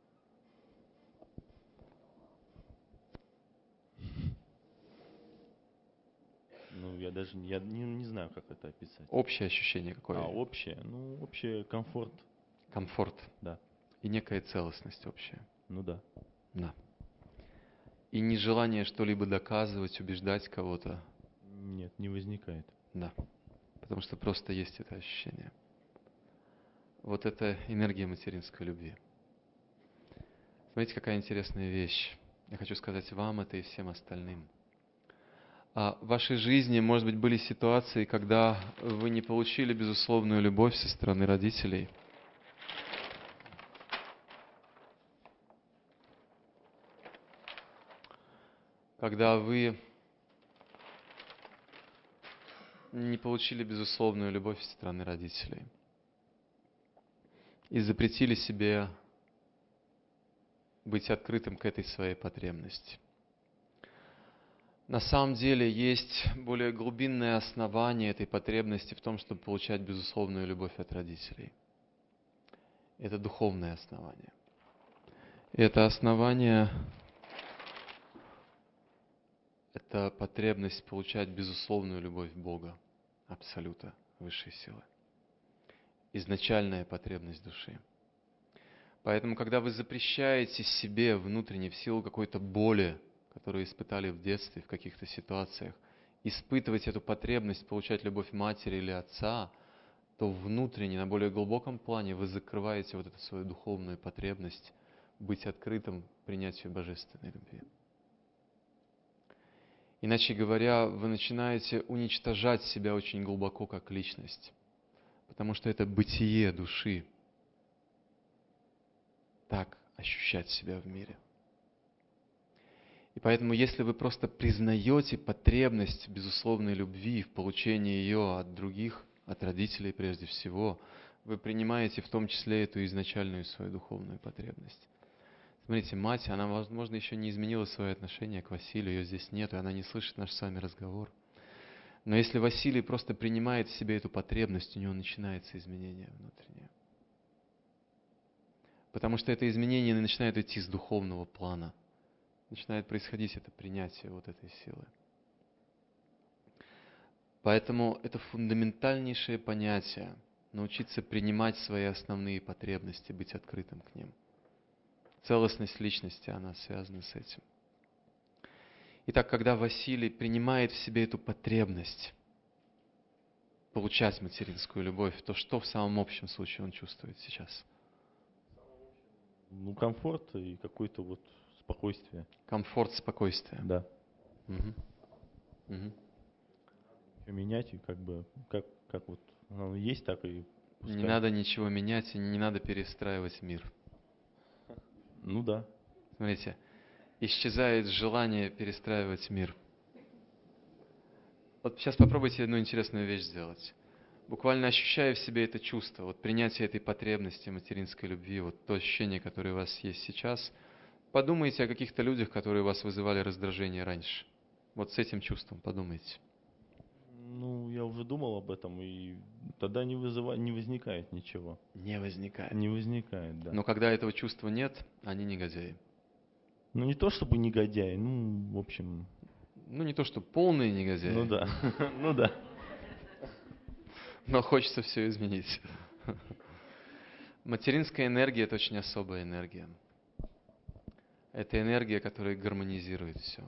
Ну, я даже я не, не знаю, как это описать. Общее ощущение какое? А, общее? Ну, общее комфорт. Комфорт. Да. И некая целостность общая. Ну да. Да. И нежелание что-либо доказывать, убеждать кого-то. Нет, не возникает. Да. Потому что просто есть это ощущение. Вот это энергия материнской любви. Смотрите, какая интересная вещь. Я хочу сказать вам это и всем остальным. А в вашей жизни, может быть, были ситуации, когда вы не получили безусловную любовь со стороны родителей. Когда вы не получили безусловную любовь со стороны родителей и запретили себе быть открытым к этой своей потребности. На самом деле есть более глубинное основание этой потребности в том, чтобы получать безусловную любовь от родителей. Это духовное основание. И это основание – это потребность получать безусловную любовь Бога, Абсолюта, высшей силы. Изначальная потребность души. Поэтому, когда вы запрещаете себе внутренне, в силу какой-то боли, которую испытали в детстве, в каких-то ситуациях, испытывать эту потребность получать любовь матери или отца, то внутренне, на более глубоком плане, вы закрываете вот эту свою духовную потребность быть открытым к принятию божественной любви. Иначе говоря, вы начинаете уничтожать себя очень глубоко как личность, потому что это бытие души, так ощущать себя в мире. И поэтому, если вы просто признаете потребность безусловной любви в получении ее от других, от родителей прежде всего, вы принимаете в том числе эту изначальную свою духовную потребность. Смотрите, мать, она, возможно, еще не изменила свое отношение к Василию, ее здесь нет, и она не слышит наш с вами разговор. Но если Василий просто принимает в себе эту потребность, у него начинается изменение внутреннее. Потому что это изменение начинает идти с духовного плана. Начинает происходить это принятие вот этой силы. Поэтому это фундаментальнейшее понятие – научиться принимать свои основные потребности, быть открытым к ним. Целостность личности, она связана с этим. Итак, когда Василий принимает в себе эту потребность получать материнскую любовь, то что в самом общем случае он чувствует сейчас? Ну, комфорт и какое-то вот спокойствие. Комфорт, спокойствие. Да. Угу. Угу. Менять, и как бы, как, как вот оно есть, так и пускай. Не надо ничего менять, и не надо перестраивать мир. Ну да. Смотрите, исчезает желание перестраивать мир. Вот сейчас попробуйте одну интересную вещь сделать. Буквально ощущая в себе это чувство, вот принятие этой потребности материнской любви, вот то ощущение, которое у вас есть сейчас, подумайте о каких-то людях, которые у вас вызывали раздражение раньше. Вот с этим чувством подумайте. Ну, я уже думал об этом, и тогда не, вызыва... не возникает ничего. Не возникает. Не возникает, да. Но когда этого чувства нет, они негодяи. Ну, не то чтобы негодяи, ну, в общем... Ну, не то, что полные негодяи. Ну да, ну да. Но хочется все изменить. Материнская энергия – это очень особая энергия. Это энергия, которая гармонизирует все.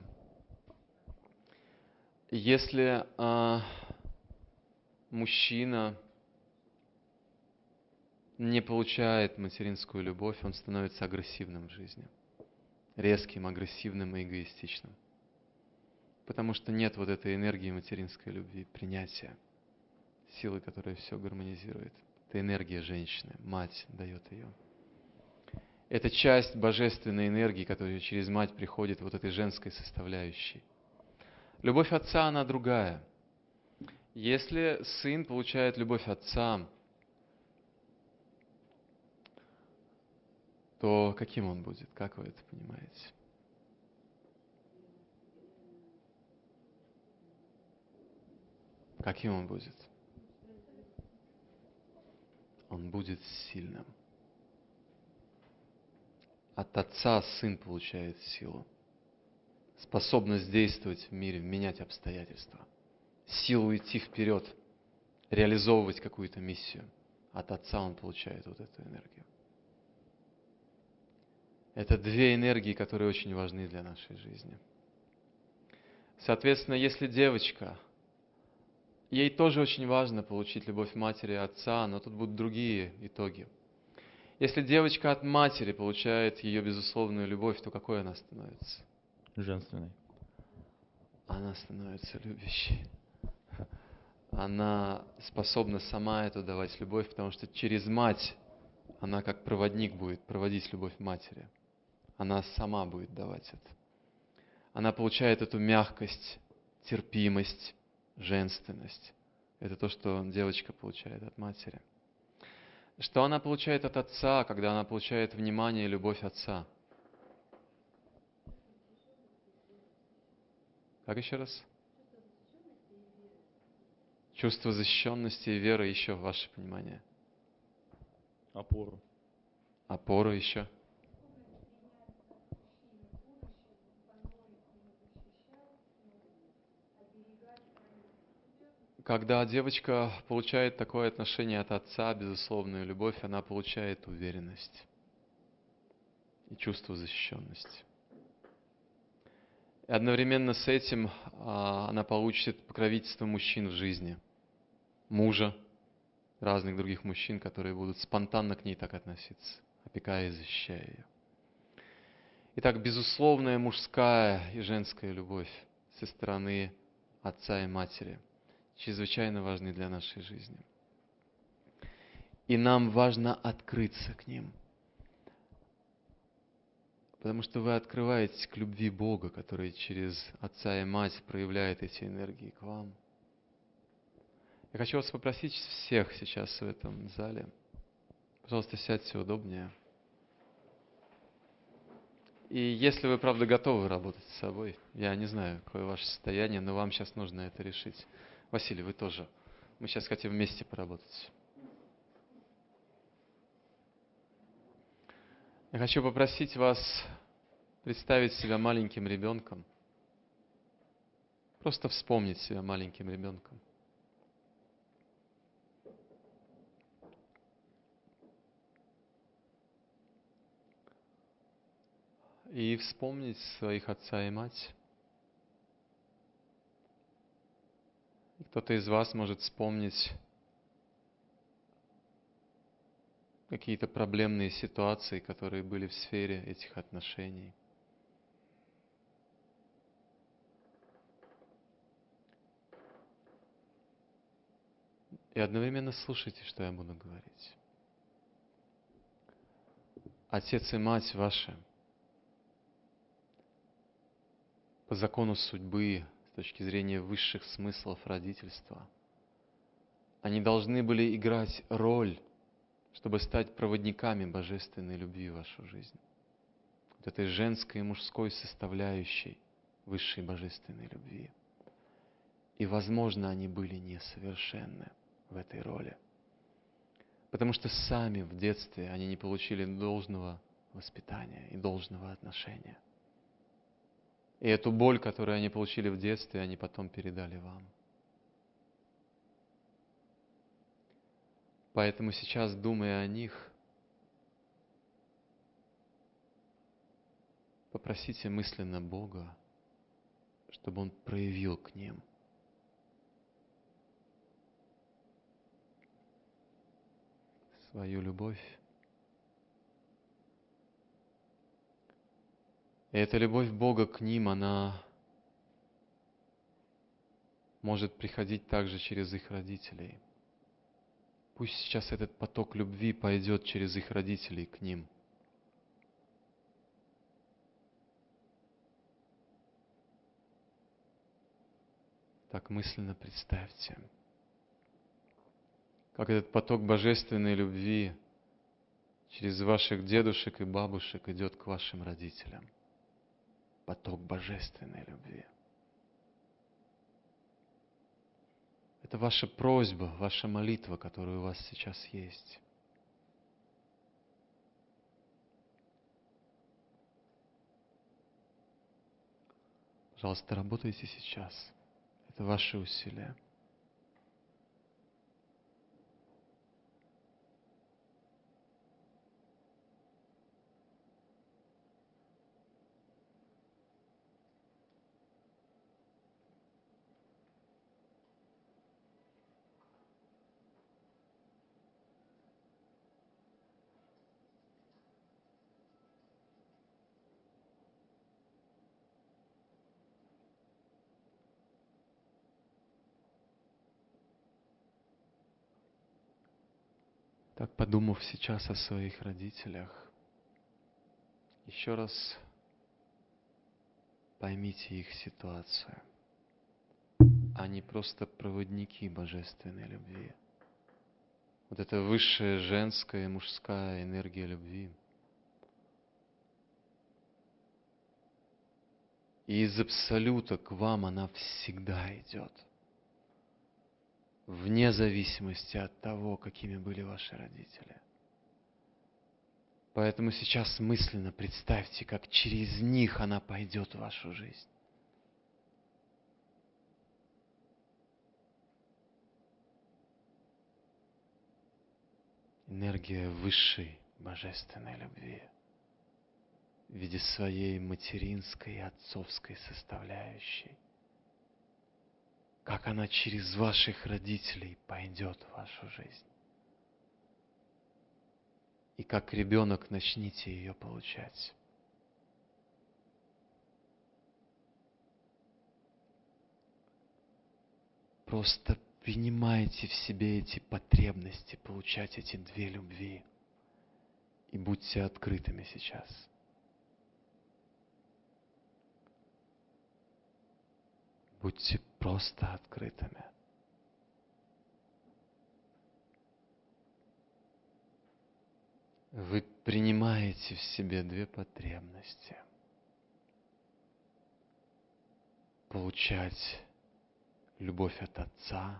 Если а, мужчина не получает материнскую любовь, он становится агрессивным в жизни. Резким, агрессивным и эгоистичным. Потому что нет вот этой энергии материнской любви, принятия, силы, которая все гармонизирует. Это энергия женщины, мать дает ее. Это часть божественной энергии, которая через мать приходит вот этой женской составляющей. Любовь отца, она другая. Если сын получает любовь отца, то каким он будет? Как вы это понимаете? Каким он будет? Он будет сильным. От отца сын получает силу. Способность действовать в мире, менять обстоятельства. Силу идти вперед, реализовывать какую-то миссию. От отца он получает вот эту энергию. Это две энергии, которые очень важны для нашей жизни. Соответственно, если девочка, ей тоже очень важно получить любовь матери и отца, но тут будут другие итоги. Если девочка от матери получает ее безусловную любовь, то какой она становится? женственной? Она становится любящей. Она способна сама эту давать любовь, потому что через мать она как проводник будет проводить любовь матери. Она сама будет давать это. Она получает эту мягкость, терпимость, женственность. Это то, что девочка получает от матери. Что она получает от отца, когда она получает внимание и любовь отца? Как еще раз? Чувство защищенности и веры еще, ваше понимание. Опору. Опору еще. Когда девочка получает такое отношение от отца, безусловную любовь, она получает уверенность и чувство защищенности. И одновременно с этим а, она получит покровительство мужчин в жизни, мужа, разных других мужчин, которые будут спонтанно к ней так относиться, опекая и защищая ее. Итак, безусловная мужская и женская любовь со стороны отца и матери чрезвычайно важны для нашей жизни. И нам важно открыться к ним. Потому что вы открываетесь к любви Бога, который через отца и мать проявляет эти энергии к вам. Я хочу вас попросить всех сейчас в этом зале. Пожалуйста, сядьте удобнее. И если вы, правда, готовы работать с собой, я не знаю, какое ваше состояние, но вам сейчас нужно это решить. Василий, вы тоже. Мы сейчас хотим вместе поработать. Я хочу попросить вас представить себя маленьким ребенком. Просто вспомнить себя маленьким ребенком. И вспомнить своих отца и мать. И кто-то из вас может вспомнить какие-то проблемные ситуации, которые были в сфере этих отношений. И одновременно слушайте, что я буду говорить. Отец и мать ваши по закону судьбы, с точки зрения высших смыслов родительства, они должны были играть роль, чтобы стать проводниками божественной любви в вашу жизнь. Вот этой женской и мужской составляющей высшей божественной любви. И, возможно, они были несовершенны в этой роли. Потому что сами в детстве они не получили должного воспитания и должного отношения. И эту боль, которую они получили в детстве, они потом передали вам. Поэтому сейчас, думая о них, попросите мысленно Бога, чтобы Он проявил к ним свою любовь. И эта любовь Бога к ним, она может приходить также через их родителей. Пусть сейчас этот поток любви пойдет через их родителей к ним. Так мысленно представьте, как этот поток божественной любви через ваших дедушек и бабушек идет к вашим родителям. Поток божественной любви. Это ваша просьба, ваша молитва, которая у вас сейчас есть. Пожалуйста, работайте сейчас. Это ваши усилия. Так, подумав сейчас о своих родителях, еще раз поймите их ситуацию. Они просто проводники божественной любви. Вот эта высшая женская и мужская энергия любви. И из абсолюта к вам она всегда идет. Вне зависимости от того, какими были ваши родители. Поэтому сейчас мысленно представьте, как через них она пойдет в вашу жизнь. Энергия высшей божественной любви в виде своей материнской и отцовской составляющей. Как она через ваших родителей пойдет в вашу жизнь. И как ребенок начните ее получать. Просто принимайте в себе эти потребности, получать эти две любви. И будьте открытыми сейчас. Будьте просто открытыми. Вы принимаете в себе две потребности. Получать любовь от отца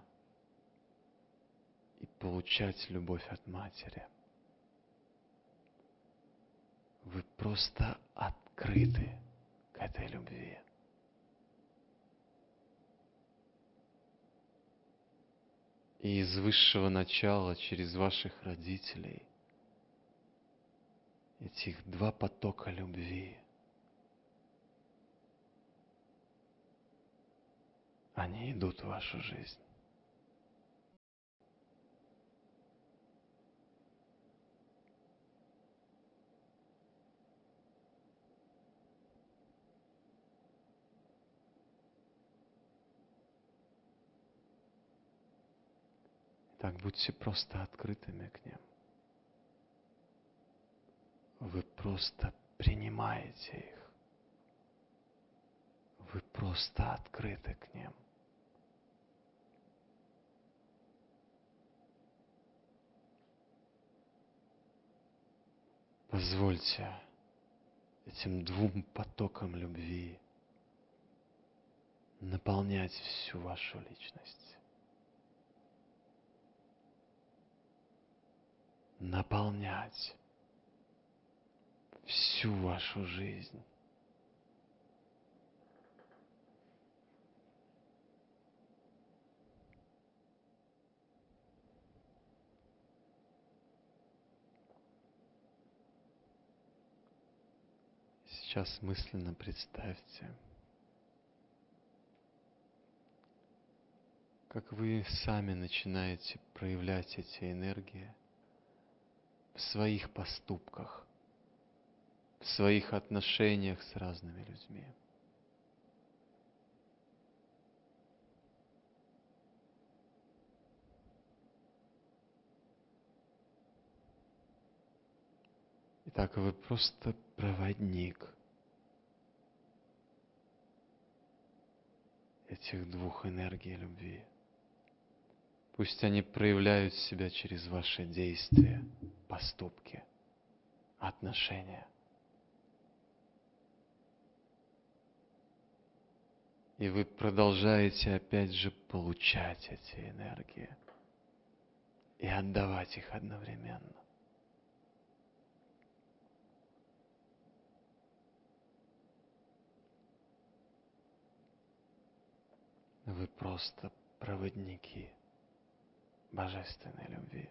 и получать любовь от матери. Вы просто открыты к этой любви. И из высшего начала через ваших родителей этих два потока любви, они идут в вашу жизнь. Так будьте просто открытыми к ним. Вы просто принимаете их. Вы просто открыты к ним. Позвольте этим двум потокам любви наполнять всю вашу личность. Наполнять всю вашу жизнь. Сейчас мысленно представьте, как вы сами начинаете проявлять эти энергии в своих поступках, в своих отношениях с разными людьми. Итак, вы просто проводник этих двух энергий любви. Пусть они проявляют себя через ваши действия, поступки, отношения. И вы продолжаете опять же получать эти энергии и отдавать их одновременно. Вы просто проводники божественной любви.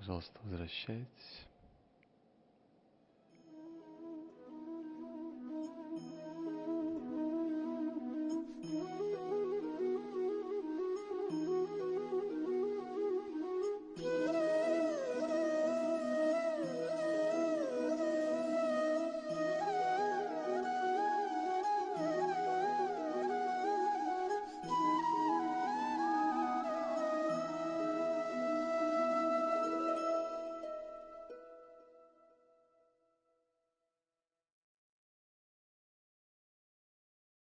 Пожалуйста, возвращайтесь.